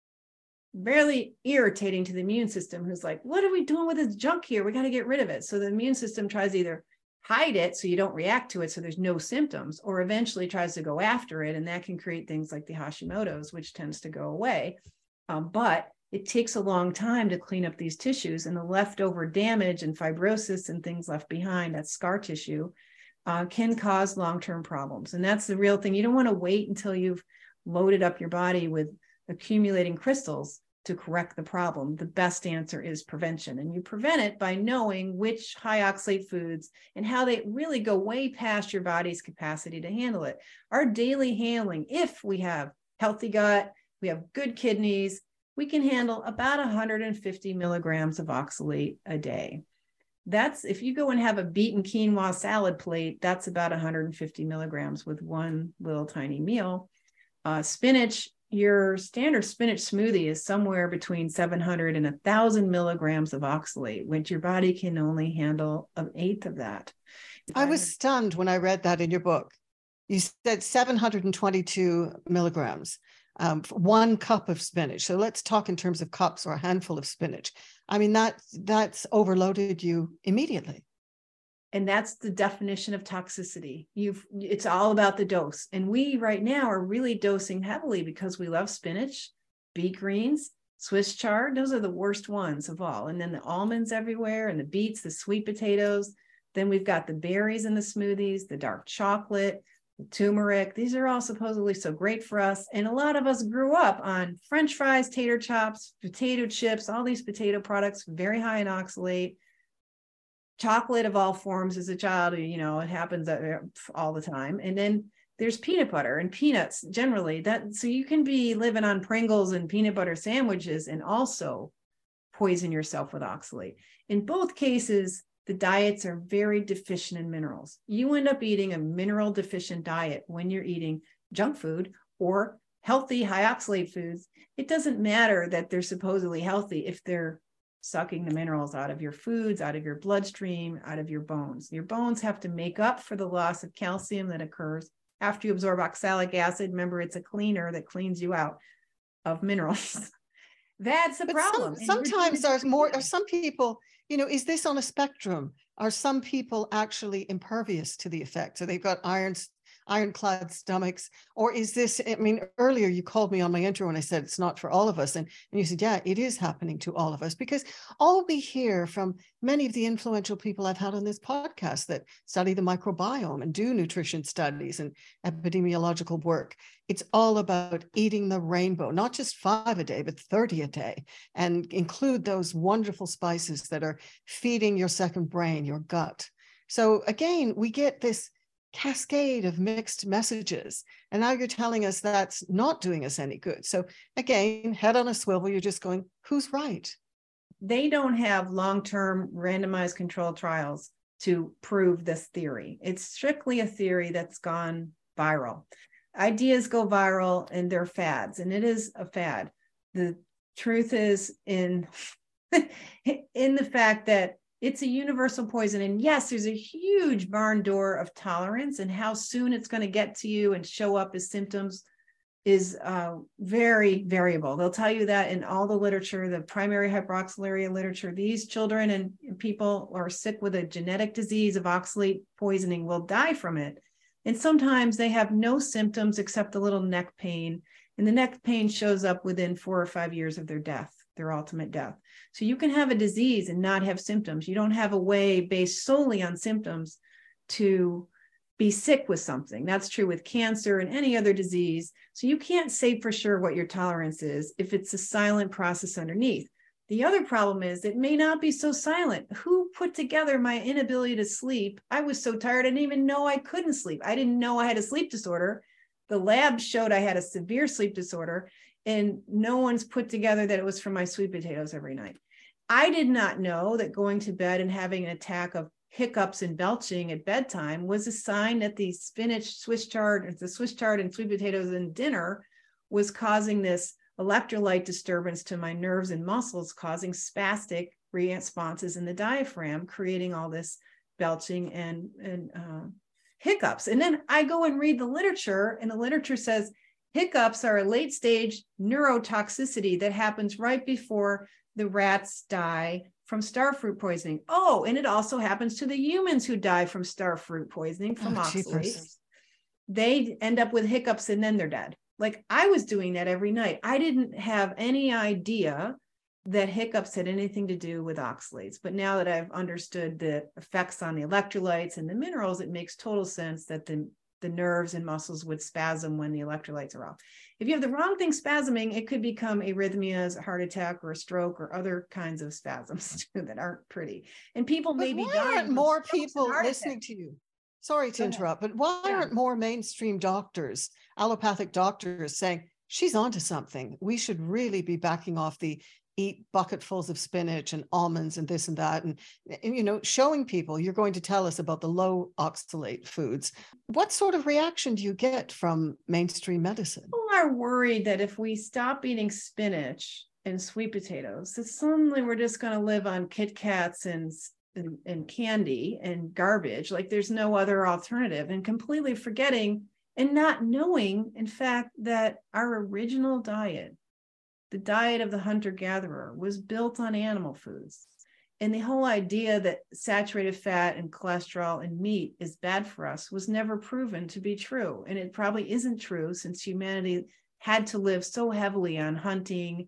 barely irritating to the immune system, who's like, what are we doing with this junk here? We got to get rid of it. So the immune system tries to either hide it so you don't react to it, so there's no symptoms, or eventually tries to go after it. And that can create things like the Hashimoto's, which tends to go away. Um, but it takes a long time to clean up these tissues, and the leftover damage and fibrosis and things left behind, that scar tissue, uh, can cause long-term problems. And that's the real thing. You don't want to wait until you've loaded up your body with accumulating crystals to correct the problem. The best answer is prevention. And you prevent it by knowing which high oxalate foods and how they really go way past your body's capacity to handle it. Our daily handling, if we have healthy gut, we have good kidneys, we can handle about one hundred fifty milligrams of oxalate a day. That's, if you go and have a beet and quinoa salad plate, that's about one hundred fifty milligrams with one little tiny meal. Uh, spinach, your standard spinach smoothie is somewhere between seven hundred and one thousand milligrams of oxalate, which your body can only handle an eighth of that. I was stunned when I read that in your book. You said seven hundred twenty-two milligrams. Um, one cup of spinach. So let's talk in terms of cups or a handful of spinach. I mean, that that's overloaded you immediately. And that's the definition of toxicity. You've, it's all about the dose. And we right now are really dosing heavily because we love spinach, beet greens, Swiss chard. Those are the worst ones of all. And then the almonds everywhere, and the beets, the sweet potatoes. Then we've got the berries in the smoothies, the dark chocolate, turmeric. These are all supposedly so great for us. And a lot of us grew up on French fries, tater chops, potato chips, all these potato products, very high in oxalate. Chocolate of all forms as a child, you know, it happens all the time. And then there's peanut butter and peanuts generally. That, so you can be living on Pringles and peanut butter sandwiches and also poison yourself with oxalate. In both cases, the diets are very deficient in minerals. You end up eating a mineral deficient diet when you're eating junk food or healthy high oxalate foods. It doesn't matter that they're supposedly healthy if they're sucking the minerals out of your foods, out of your bloodstream, out of your bones. Your bones have to make up for the loss of calcium that occurs after you absorb oxalic acid. Remember, it's a cleaner that cleans you out of minerals. That's the but problem. Some, sometimes there's more, or some people, you know, is this on a spectrum? Are some people actually impervious to the effect? So they've got iron, ironclad stomachs, or is this, I mean, earlier you called me on my intro and I said, it's not for all of us. And, and you said, yeah, it is happening to all of us, because all we hear from many of the influential people I've had on this podcast that study the microbiome and do nutrition studies and epidemiological work, it's all about eating the rainbow, not just five a day, but thirty a day, and include those wonderful spices that are feeding your second brain, your gut. So again, we get this cascade of mixed messages, and now you're telling us that's not doing us any good. So again, head on a swivel, you're just going, who's right? They don't have long-term randomized controlled trials to prove this theory. It's strictly a theory that's gone viral. Ideas go viral and they're fads, and it is a fad. The truth is in in the fact that it's a universal poison. And yes, there's a huge barn door of tolerance, and how soon it's going to get to you and show up as symptoms is uh, very variable. They'll tell you that in all the literature, the primary hyperoxaluria literature. These children and people are sick with a genetic disease of oxalate poisoning will die from it. And sometimes they have no symptoms except a little neck pain. And the neck pain shows up within four or five years of their death, their ultimate death. So you can have a disease and not have symptoms. You don't have a way based solely on symptoms to be sick with something. That's true with cancer and any other disease. So you can't say for sure what your tolerance is if it's a silent process underneath. The other problem is it may not be so silent. Who put together my inability to sleep? I was so tired, I didn't even know I couldn't sleep. I didn't know I had a sleep disorder. The lab showed I had a severe sleep disorder, and no one's put together that it was from my sweet potatoes every night. I did not know that going to bed and having an attack of hiccups and belching at bedtime was a sign that the spinach, Swiss chard, the Swiss chard and sweet potatoes in dinner was causing this electrolyte disturbance to my nerves and muscles, causing spastic responses in the diaphragm, creating all this belching and, and uh, hiccups. And then I go and read the literature, and the literature says hiccups are a late stage neurotoxicity that happens right before the rats die from starfruit poisoning. Oh, and it also happens to the humans who die from starfruit poisoning from Oh, oxalates. jeepers. They end up with hiccups and then they're dead. Like I was doing that every night. I didn't have any idea that hiccups had anything to do with oxalates. But now that I've understood the effects on the electrolytes and the minerals, it makes total sense that the, the nerves and muscles would spasm when the electrolytes are off. If you have the wrong thing spasming, it could become arrhythmias, a heart attack, or a stroke, or other kinds of spasms that aren't pretty. And people But may be why dying aren't from more strokes and people heart listening attacks. to you? Sorry to Go ahead. interrupt, but why Yeah. aren't more mainstream doctors, allopathic doctors, saying she's onto something? We should really be backing off the eat bucketfuls of spinach and almonds and this and that, and, and you know, showing people you're going to tell us about the low oxalate foods. What sort of reaction do you get from mainstream medicine? People are worried that if we stop eating spinach and sweet potatoes, that suddenly we're just going to live on Kit Kats and, and, and candy and garbage. Like there's no other alternative, and completely forgetting and not knowing, in fact, that our original diet, the diet of the hunter-gatherer, was built on animal foods. And the whole idea that saturated fat and cholesterol and meat is bad for us was never proven to be true. And it probably isn't true, since humanity had to live so heavily on hunting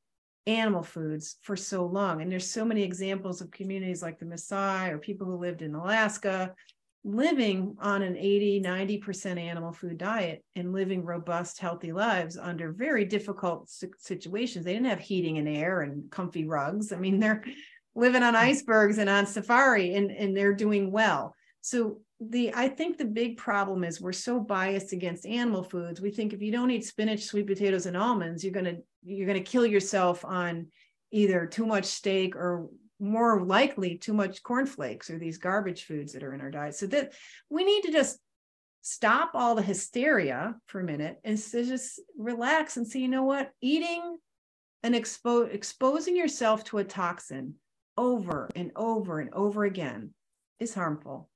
animal foods for so long. And there's so many examples of communities like the Maasai or people who lived in Alaska living on an eighty, ninety percent animal food diet and living robust, healthy lives under very difficult situations. They didn't have heating and air and comfy rugs. I mean, they're living on icebergs and on safari, and, and they're doing well. So the I think the big problem is we're so biased against animal foods. We think if you don't eat spinach, sweet potatoes, and almonds, you're gonna you're gonna kill yourself on either too much steak or, more likely, too much cornflakes or these garbage foods that are in our diet. So that we need to just stop all the hysteria for a minute and so just relax and say, you know what, eating and expo- exposing yourself to a toxin over and over and over again is harmful.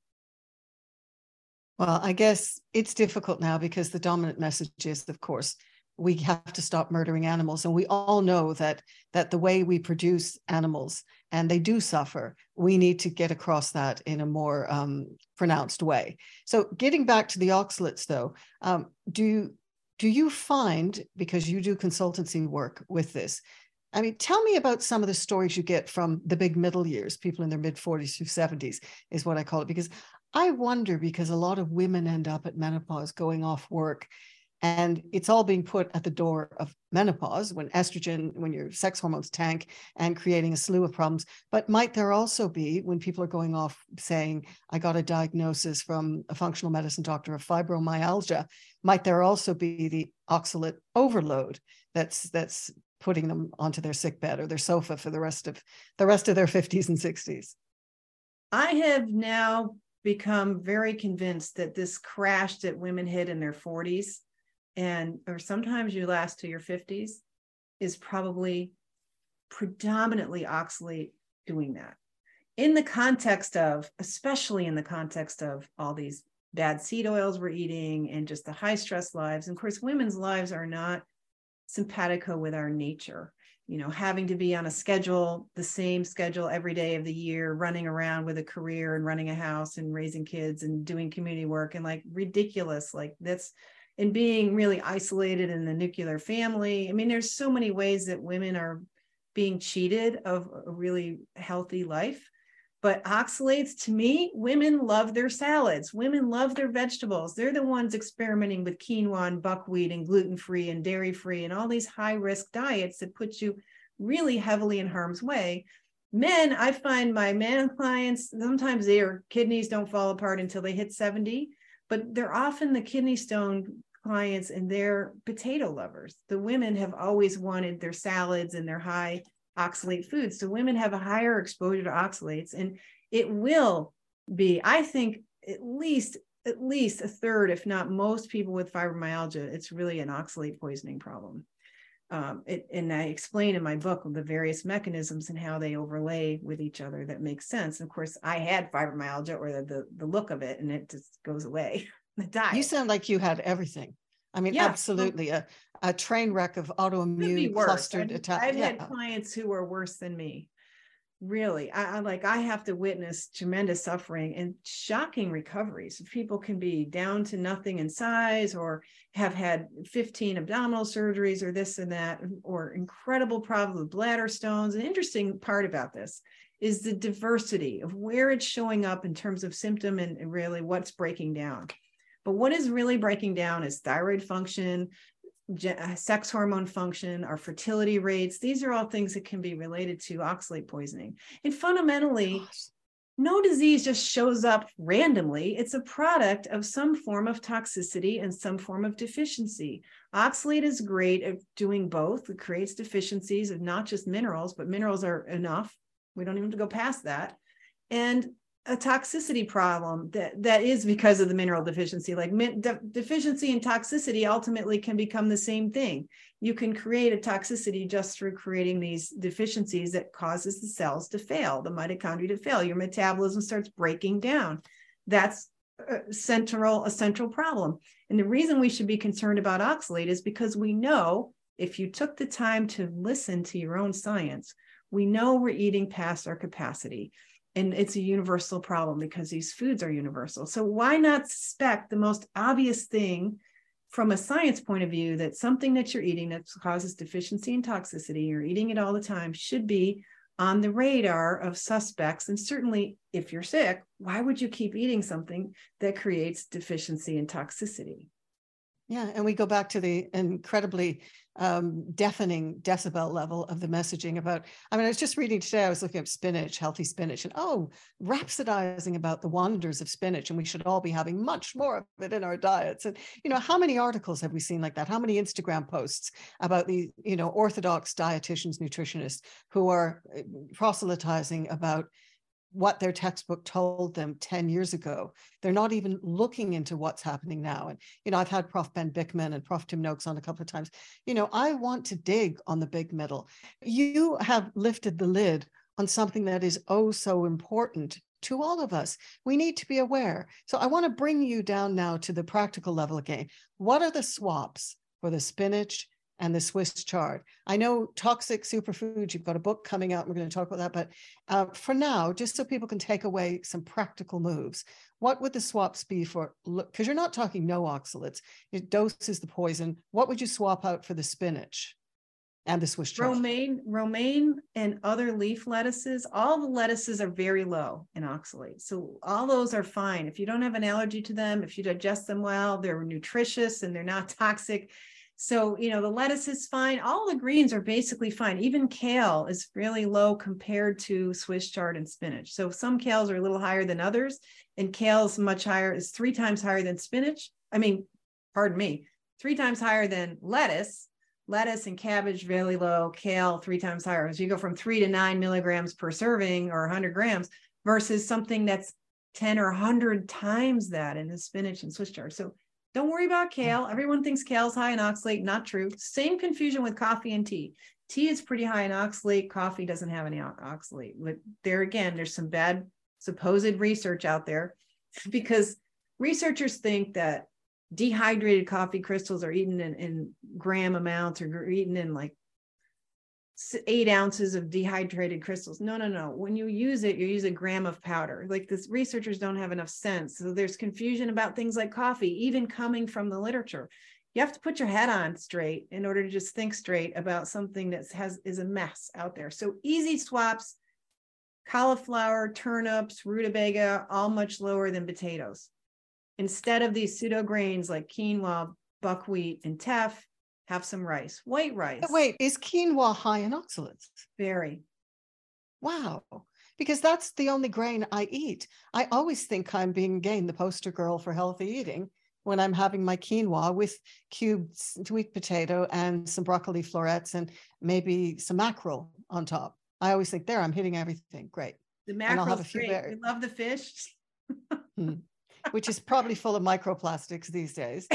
Well, I guess it's difficult now because the dominant message is, of course, we have to stop murdering animals. And we all know that that the way we produce animals, and they do suffer, we need to get across that in a more um, pronounced way. So getting back to the oxalates, though, um, do, do you find, because you do consultancy work with this, I mean, tell me about some of the stories you get from the big middle years, people in their mid forties through seventies is what I call it, because I wonder, because a lot of women end up at menopause going off work, and it's all being put at the door of menopause, when estrogen, when your sex hormones tank, and creating a slew of problems. But might there also be, when people are going off saying, I got a diagnosis from a functional medicine doctor of fibromyalgia, might there also be the oxalate overload that's that's putting them onto their sick bed or their sofa for the rest of the rest of their fifties and sixties? I have now become very convinced that this crash that women hit in their forties, and or sometimes you last to your fifties, is probably predominantly oxalate doing that. In the context of, especially in the context of all these bad seed oils we're eating and just the high stress lives. And of course, women's lives are not simpatico with our nature. You know, having to be on a schedule, the same schedule every day of the year, running around with a career and running a house and raising kids and doing community work, and like ridiculous, like that's, and being really isolated in the nuclear family. I mean, there's so many ways that women are being cheated of a really healthy life. But oxalates, to me, women love their salads. Women love their vegetables. They're the ones experimenting with quinoa and buckwheat and gluten-free and dairy-free and all these high-risk diets that put you really heavily in harm's way. Men, I find my man clients, sometimes their kidneys don't fall apart until they hit seventy, but they're often the kidney stone clients and they're potato lovers. The women have always wanted their salads and their high oxalate foods. So women have a higher exposure to oxalates, and it will be, I think, at least at least a third, if not most people with fibromyalgia, it's really an oxalate poisoning problem. Um, it, and I explain in my book the various mechanisms and how they overlay with each other that makes sense. And of course, I had fibromyalgia, or the, the, the look of it, and it just goes away. The diet. You sound like you had everything. I mean, yeah, absolutely. A, a train wreck of autoimmune clustered attacks. I've yeah. had clients who were worse than me. Really, I, I like I have to witness tremendous suffering and shocking recoveries. People can be down to nothing in size, or have had fifteen abdominal surgeries, or this and that, or incredible problems with bladder stones. An interesting part about this is the diversity of where it's showing up in terms of symptom and really what's breaking down. But what is really breaking down is thyroid function, sex hormone function, our fertility rates. These are all things that can be related to oxalate poisoning. And fundamentally, Gosh. no disease just shows up randomly. It's a product of some form of toxicity and some form of deficiency. Oxalate is great at doing both. It creates deficiencies of not just minerals, but minerals are enough. We don't even have to go past that. And a toxicity problem that, that is because of the mineral deficiency. Like min, de, deficiency and toxicity ultimately can become the same thing. You can create a toxicity just through creating these deficiencies that causes the cells to fail, the mitochondria to fail. Your metabolism starts breaking down. That's a central, a central problem. And the reason we should be concerned about oxalate is because we know if you took the time to listen to your own science, we know we're eating past our capacity. And it's a universal problem because these foods are universal. So why not suspect the most obvious thing from a science point of view, that something that you're eating that causes deficiency and toxicity, you're eating it all the time, should be on the radar of suspects. And certainly if you're sick, why would you keep eating something that creates deficiency and toxicity? Yeah, and we go back to the incredibly um, deafening decibel level of the messaging about, I mean, I was just reading today, I was looking at spinach, healthy spinach, and oh, rhapsodizing about the wonders of spinach, and we should all be having much more of it in our diets. And, you know, how many articles have we seen like that? How many Instagram posts about the, you know, orthodox dietitians, nutritionists who are proselytizing about what their textbook told them ten years ago. They're not even looking into what's happening now. And, you know, I've had Professor Ben Bickman and Professor Tim Noakes on a couple of times. You know, I want to dig on the big middle. You have lifted the lid on something that is oh so important to all of us. We need to be aware. So I want to bring you down now to the practical level again. What are the swaps for the spinach and the Swiss chard? I know toxic superfoods, you've got a book coming out, we're going to talk about that, but uh, for now, just so people can take away some practical moves, what would the swaps be for, because you're not talking no oxalates, it doses the poison, what would you swap out for the spinach and the Swiss chard? Romaine, romaine and other leaf lettuces, all the lettuces are very low in oxalate. So all those are fine. If you don't have an allergy to them, if you digest them well, they're nutritious and they're not toxic. So, you know, the lettuce is fine. All the greens are basically fine. Even kale is really low compared to Swiss chard and spinach. So some kales are a little higher than others, and kale is much higher, is three times higher than spinach. I mean, pardon me, three times higher than lettuce. Lettuce and cabbage, really low. Kale, three times higher. So you go from three to nine milligrams per serving or one hundred grams versus something that's ten or one hundred times that in the spinach and Swiss chard. So don't worry about kale. Everyone thinks kale's high in oxalate. Not true. Same confusion with coffee and tea. Tea is pretty high in oxalate. Coffee doesn't have any oxalate. But there again, there's some bad supposed research out there because researchers think that dehydrated coffee crystals are eaten in, in gram amounts or eaten in like eight ounces of dehydrated crystals. No, no, no. When you use it, you use a gram of powder. Like this, researchers don't have enough sense. So there's confusion about things like coffee, even coming from the literature. You have to put your head on straight in order to just think straight about something that has is a mess out there. So easy swaps, cauliflower, turnips, rutabaga, all much lower than potatoes. Instead of these pseudo grains like quinoa, buckwheat, and teff, have some rice, white rice. But wait, is quinoa high in oxalates? Very. Wow. Because that's the only grain I eat. I always think I'm being again the poster girl for healthy eating when I'm having my quinoa with cubed sweet potato and some broccoli florets and maybe some mackerel on top. I always think there, I'm hitting everything. Great. The And I'll have mackerel's a few great. berries. We love the fish. Hmm. Which is probably full of microplastics these days.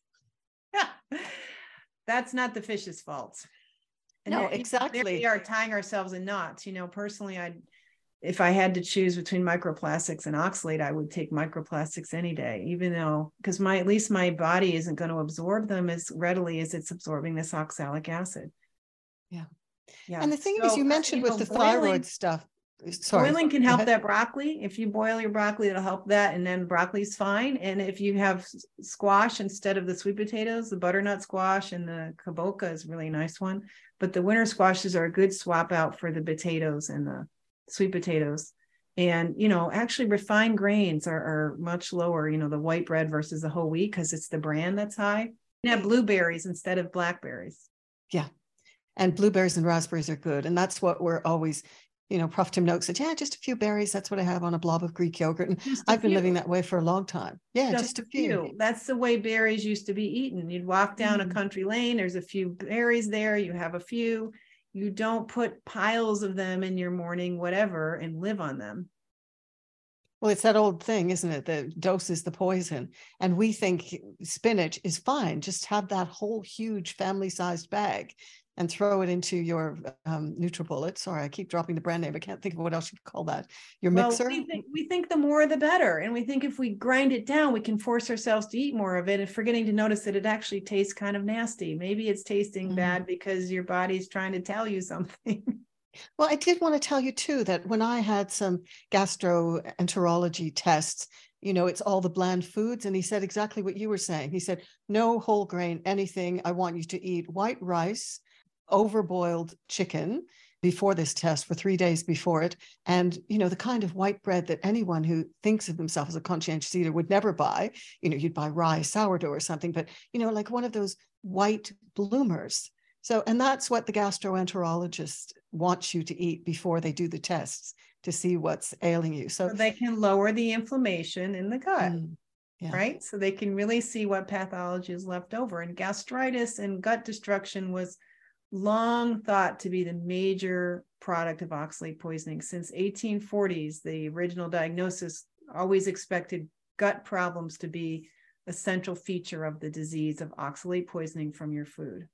That's not the fish's fault. And No, there, exactly. There we are tying ourselves in knots. You know, personally, I'd, if I had to choose between microplastics and oxalate, I would take microplastics any day, even though, because my, at least my body isn't going to absorb them as readily as it's absorbing this oxalic acid. Yeah. Yeah. And the thing so, is, you mentioned you with know, the boiling, thyroid stuff. Sorry. Boiling can help that broccoli. If you boil your broccoli, it'll help that. And then broccoli's fine. And if you have squash instead of the sweet potatoes, the butternut squash and the kabocha is a really nice one. But the winter squashes are a good swap out for the potatoes and the sweet potatoes. And, you know, actually refined grains are, are much lower, you know, the white bread versus the whole wheat, because it's the bran that's high. You have blueberries instead of blackberries. Yeah. And blueberries and raspberries are good. And that's what we're always, you know, Prof Tim Noakes said, yeah, just a few berries. That's what I have on a blob of Greek yogurt. And I've been few. living that way for a long time. Yeah, just, just a few. few. That's the way berries used to be eaten. You'd walk down mm. a country lane. There's a few berries there. You have a few. You don't put piles of them in your morning, whatever, and live on them. Well, it's that old thing, isn't it? The dose is the poison. And we think spinach is fine. Just have that whole huge family-sized bag and throw it into your um, NutriBullet. Sorry, I keep dropping the brand name. I can't think of what else you call that. Your well, mixer? We think, we think the more the better. And we think if we grind it down, we can force ourselves to eat more of it and forgetting to notice that it actually tastes kind of nasty. Maybe it's tasting mm-hmm. bad because your body's trying to tell you something. Well, I did want to tell you, too, that when I had some gastroenterology tests, you know, it's all the bland foods. And he said exactly what you were saying. He said, no whole grain, anything. I want you to eat white rice, overboiled chicken before this test for three days before it. And, you know, the kind of white bread that anyone who thinks of himself as a conscientious eater would never buy. You know, you'd buy rye sourdough or something, but, you know, like one of those white bloomers. So, and that's what the gastroenterologist wants you to eat before they do the tests to see what's ailing you. So, so they can lower the inflammation in the gut, mm, yeah. right? So they can really see what pathology is left over. And gastritis and gut destruction was long thought to be the major product of oxalate poisoning. Since eighteen forties, the original diagnosis always expected gut problems to be a central feature of the disease of oxalate poisoning from your food.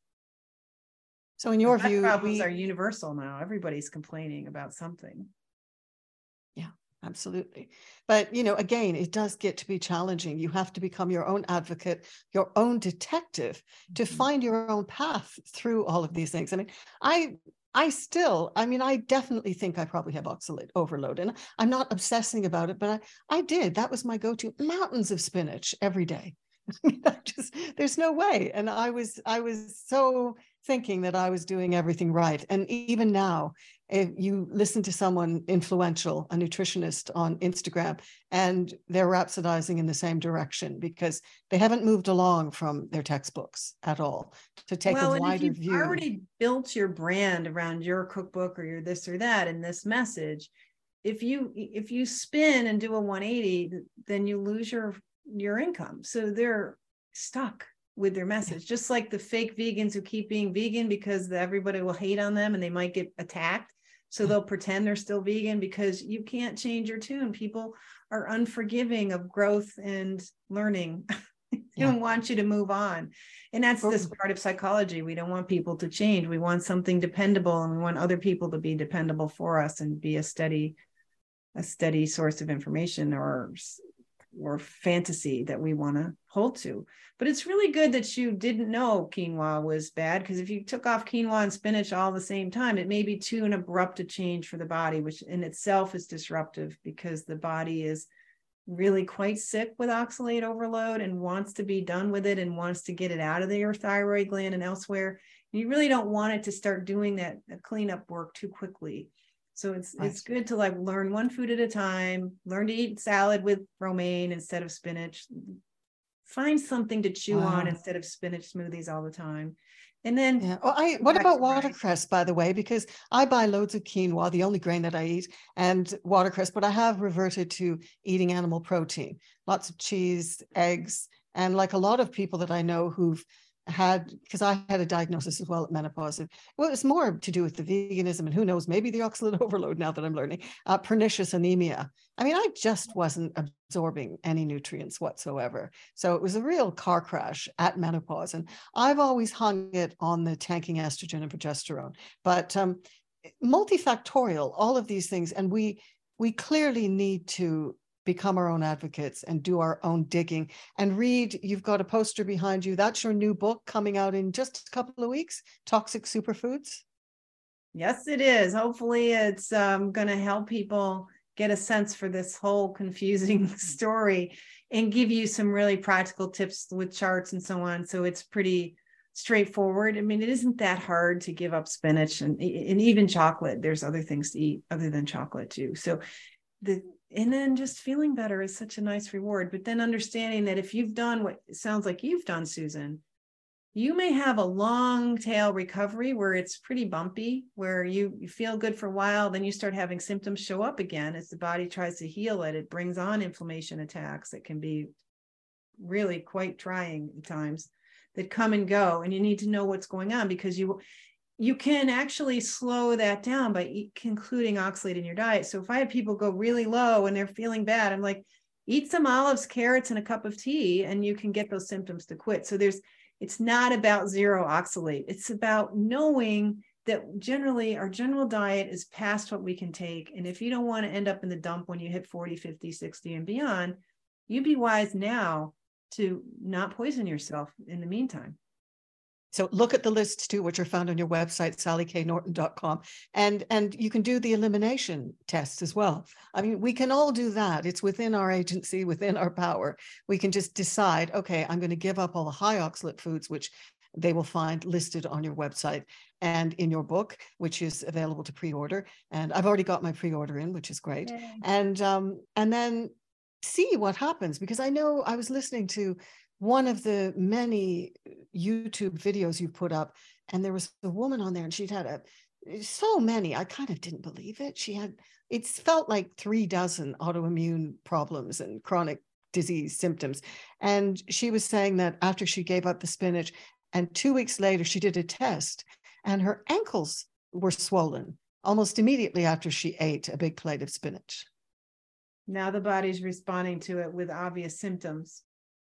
So in your gut view, problems we... are universal now. Everybody's complaining about something. Yeah, absolutely. But, you know, again, it does get to be challenging. You have to become your own advocate, your own detective to mm-hmm. find your own path through all of these things. I mean, I I still, I mean, I definitely think I probably have oxalate overload, and I'm not obsessing about it, but I, I did. That was my go-to. Mountains of spinach every day. Just, there's no way. And I was, I was so thinking that I was doing everything right. And even now, if you listen to someone influential, a nutritionist on Instagram, and they're rhapsodizing in the same direction because they haven't moved along from their textbooks at all to take well, a wider and if you've view. already built your brand around your cookbook or your this or that and this message, if you if you spin and do a one eighty, then you lose your your income. So they're stuck with their message, just like the fake vegans who keep being vegan because the, everybody will hate on them and they might get attacked. So they'll pretend they're still vegan because you can't change your tune. People are unforgiving of growth and learning. They yeah. don't want you to move on. And that's oh. this part of psychology. We don't want people to change. We want something dependable, and we want other people to be dependable for us and be a steady, a steady source of information or or fantasy that we want to hold to. But it's really good that you didn't know quinoa was bad, because if you took off quinoa and spinach all at the same time, it may be too an abrupt a change for the body, which in itself is disruptive because the body is really quite sick with oxalate overload and wants to be done with it and wants to get it out of your thyroid gland and elsewhere. And you really don't want it to start doing that cleanup work too quickly. So it's Right. it's good to like learn one food at a time, learn to eat salad with romaine instead of spinach, find something to chew Wow. on instead of spinach smoothies all the time. And then Yeah. Well, I, come what back about to rice. watercress, by the way? Because I buy loads of quinoa, the only grain that I eat, and watercress, but I have reverted to eating animal protein, lots of cheese, eggs, and like a lot of people that I know who've had, because I had a diagnosis as well at menopause. And, well, it's more to do with the veganism, and who knows, maybe the oxalate overload now that I'm learning, uh, pernicious anemia. I mean, I just wasn't absorbing any nutrients whatsoever. So it was a real car crash at menopause. And I've always hung it on the tanking estrogen and progesterone, but um, multifactorial, all of these things. And we, we clearly need to become our own advocates and do our own digging and read. You've got a poster behind you. That's your new book coming out in just a couple of weeks, Toxic Superfoods. Yes, it is. Hopefully it's um, going to help people get a sense for this whole confusing story and give you some really practical tips with charts and so on. So it's pretty straightforward. I mean, it isn't that hard to give up spinach and, and even chocolate. There's other things to eat other than chocolate too. So the and then just feeling better is such a nice reward. But then understanding that if you've done what it sounds like you've done, Susan, you may have a long tail recovery where it's pretty bumpy, where you, you feel good for a while, then you start having symptoms show up again as the body tries to heal it. It brings on inflammation attacks that can be really quite trying at times, that come and go. And you need to know what's going on, because you you can actually slow that down by eat, including oxalate in your diet. So if I have people go really low and they're feeling bad, I'm like, eat some olives, carrots, and a cup of tea, and you can get those symptoms to quit. So there's, it's not about zero oxalate. It's about knowing that generally our general diet is past what we can take. And if you don't want to end up in the dump when you hit forty, fifty, sixty and beyond, you'd be wise now to not poison yourself in the meantime. So look at the lists too, which are found on your website, sally k norton dot com. And, and you can do the elimination tests as well. I mean, we can all do that. It's within our agency, within our power. We can just decide, okay, I'm going to give up all the high oxalate foods, which they will find listed on your website and in your book, which is available to pre-order. And I've already got my pre-order in, which is great. Yay. And, um, and then see what happens, because I know I was listening to one of the many YouTube videos you put up, and there was a woman on there and she'd had a, so many, I kind of didn't believe it. She had, it felt like three dozen autoimmune problems and chronic disease symptoms. And she was saying that after she gave up the spinach and two weeks later, she did a test and her ankles were swollen almost immediately after she ate a big plate of spinach. Now the body's responding to it with obvious symptoms.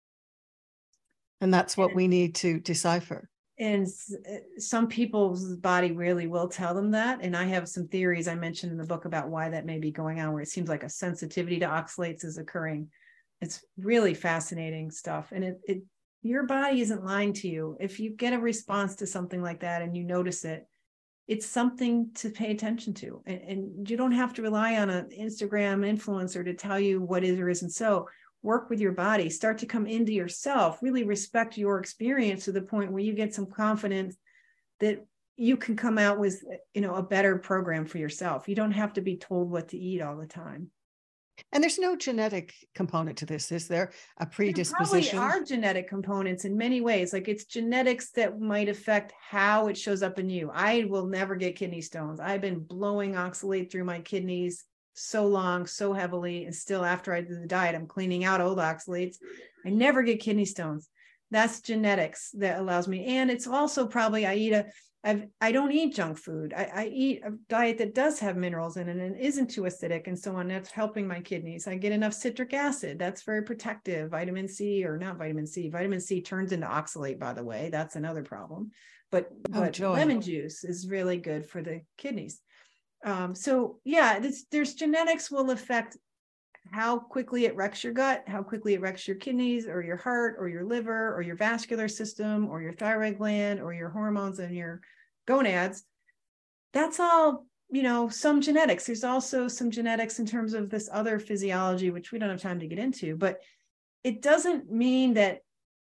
And that's what and, we need to decipher. And some people's body really will tell them that. And I have some theories I mentioned in the book about why that may be going on, where it seems like a sensitivity to oxalates is occurring. It's really fascinating stuff. And it, it your body isn't lying to you. If you get a response to something like that and you notice it, it's something to pay attention to. And, and you don't have to rely on an Instagram influencer to tell you what is or isn't so. Work with your body, start to come into yourself, really respect your experience to the point where you get some confidence that you can come out with, you know, a better program for yourself. You don't have to be told what to eat all the time. And there's no genetic component to this, is there? A predisposition? There probably are genetic components in many ways. Like it's genetics that might affect how it shows up in you. I will never get kidney stones. I've been blowing oxalate through my kidneys so long, so heavily, and still after I do the diet, I'm cleaning out old oxalates. I never get kidney stones. That's genetics that allows me. And it's also probably I eat a, I've, I don't eat junk food. I, I eat a diet that does have minerals in it and isn't too acidic and so on. That's helping my kidneys. I get enough citric acid. That's very protective. Vitamin C, or not vitamin C. Vitamin C turns into oxalate, by the way. That's another problem. But, oh, but lemon juice is really good for the kidneys. Um, so yeah, this, there's genetics will affect how quickly it wrecks your gut, how quickly it wrecks your kidneys or your heart or your liver or your vascular system or your thyroid gland or your hormones and your gonads. That's all, you know, some genetics. There's also some genetics in terms of this other physiology, which we don't have time to get into, but it doesn't mean that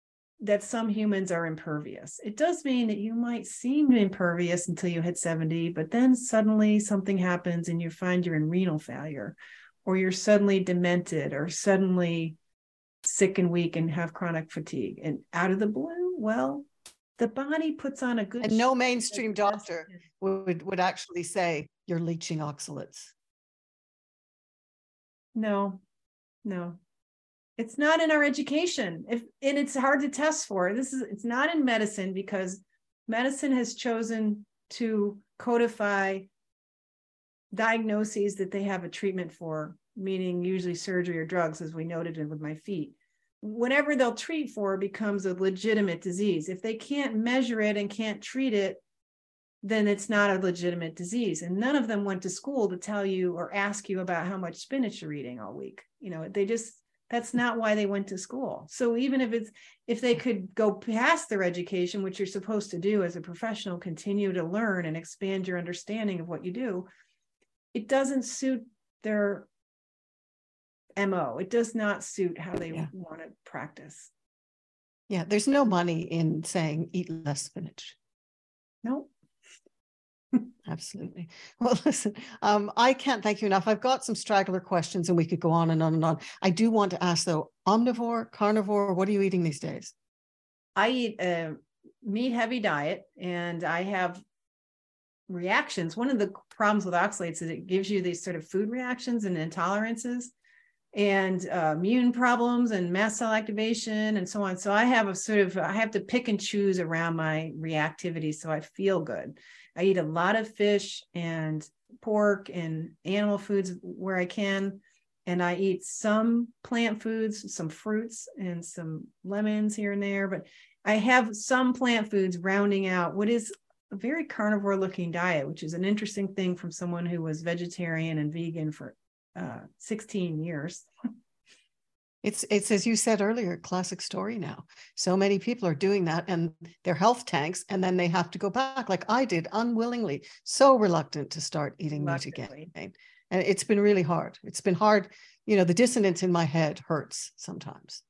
that some humans are impervious. It does mean that you might seem impervious until you hit seventy, but then suddenly something happens and you find you're in renal failure, or you're suddenly demented, or suddenly sick and weak and have chronic fatigue. And out of the blue, well, the body puts on a good... And no mainstream doctor would, would actually say you're leaching oxalates. No, no. It's not in our education. If and it's hard to test for. This is it's not in medicine, because medicine has chosen to codify diagnoses that they have a treatment for, meaning usually surgery or drugs, as we noted in with my feet. Whatever they'll treat for becomes a legitimate disease. If they can't measure it and can't treat it, then it's not a legitimate disease. And none of them went to school to tell you or ask you about how much spinach you're eating all week. You know, they just, that's not why they went to school. So even if it's, if they could go past their education, which you're supposed to do as a professional, continue to learn and expand your understanding of what you do, it doesn't suit their M O. It does not suit how they yeah. want to practice. Yeah, there's no money in saying eat less spinach. No. Absolutely. Well, listen, um, I can't thank you enough. I've got some straggler questions and we could go on and on and on. I do want to ask though, omnivore, carnivore, what are you eating these days? I eat a meat heavy diet, and I have reactions. One of the problems with oxalates is it gives you these sort of food reactions and intolerances, and uh, immune problems and mast cell activation and so on. So I have a sort of, I have to pick and choose around my reactivity so I feel good. I eat a lot of fish and pork and animal foods where I can. And I eat some plant foods, some fruits and some lemons here and there. But I have some plant foods rounding out what is a very carnivore looking diet, which is an interesting thing from someone who was vegetarian and vegan for uh, sixteen years. It's, it's, as you said earlier, classic story now. So many people are doing that and their health tanks, and then they have to go back like I did unwillingly, so reluctant to start eating meat again. And it's been really hard. It's been hard. You know, the dissonance in my head hurts sometimes.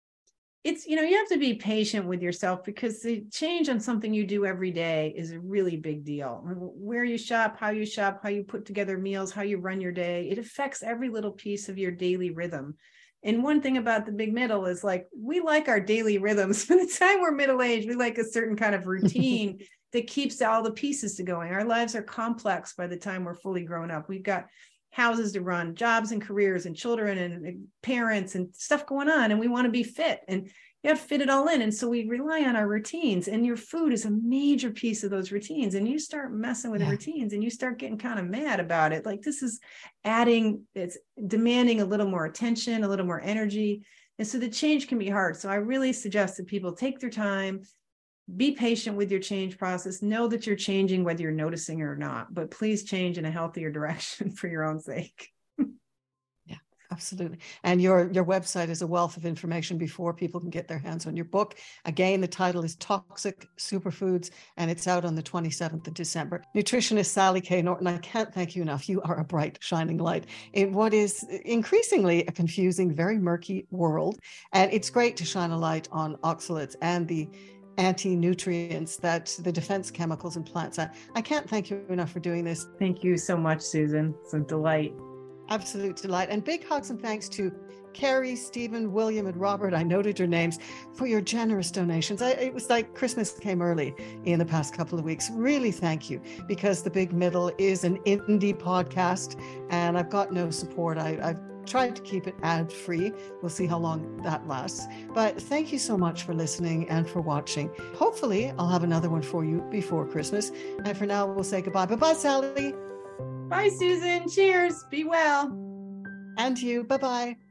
It's, you know, you have to be patient with yourself, because the change on something you do every day is a really big deal. Where you shop, how you shop, how you put together meals, how you run your day, it affects every little piece of your daily rhythm. And one thing about the big middle is, like, we like our daily rhythms. By the time we're middle-aged, we like a certain kind of routine that keeps all the pieces to going. Our lives are complex by the time we're fully grown up. We've got houses to run, jobs and careers and children and parents and stuff going on. And we want to be fit, and you have to fit it all in. And so we rely on our routines, and your food is a major piece of those routines. And you start messing with yeah. the routines, and you start getting kind of mad about it. Like, this is adding, it's demanding a little more attention, a little more energy. And so the change can be hard. So I really suggest that people take their time, be patient with your change process, know that you're changing whether you're noticing or not, but please change in a healthier direction for your own sake. Yeah, absolutely. And your, your website is a wealth of information before people can get their hands on your book. Again, the title is Toxic Superfoods, and it's out on the twenty-seventh of December. Nutritionist Sally K. Norton, I can't thank you enough. You are a bright, shining light in what is increasingly a confusing, very murky world. And it's great to shine a light on oxalates and the anti-nutrients that the defense chemicals in plants are. I can't thank you enough for doing this. Thank you so much, Susan. It's a delight. Absolute delight. And big hugs and thanks to Carrie, Stephen, William, and Robert. I noted your names for your generous donations. I, it was like Christmas came early in the past couple of weeks. Really thank you, because The Big Middle is an indie podcast and I've got no support. I, I've tried to keep it ad-free. We'll see how long that lasts. But thank you so much for listening and for watching. Hopefully, I'll have another one for you before Christmas. And for now, we'll say goodbye. Bye-bye, Sally. Bye, Susan. Cheers. Be well. And you. Bye-bye.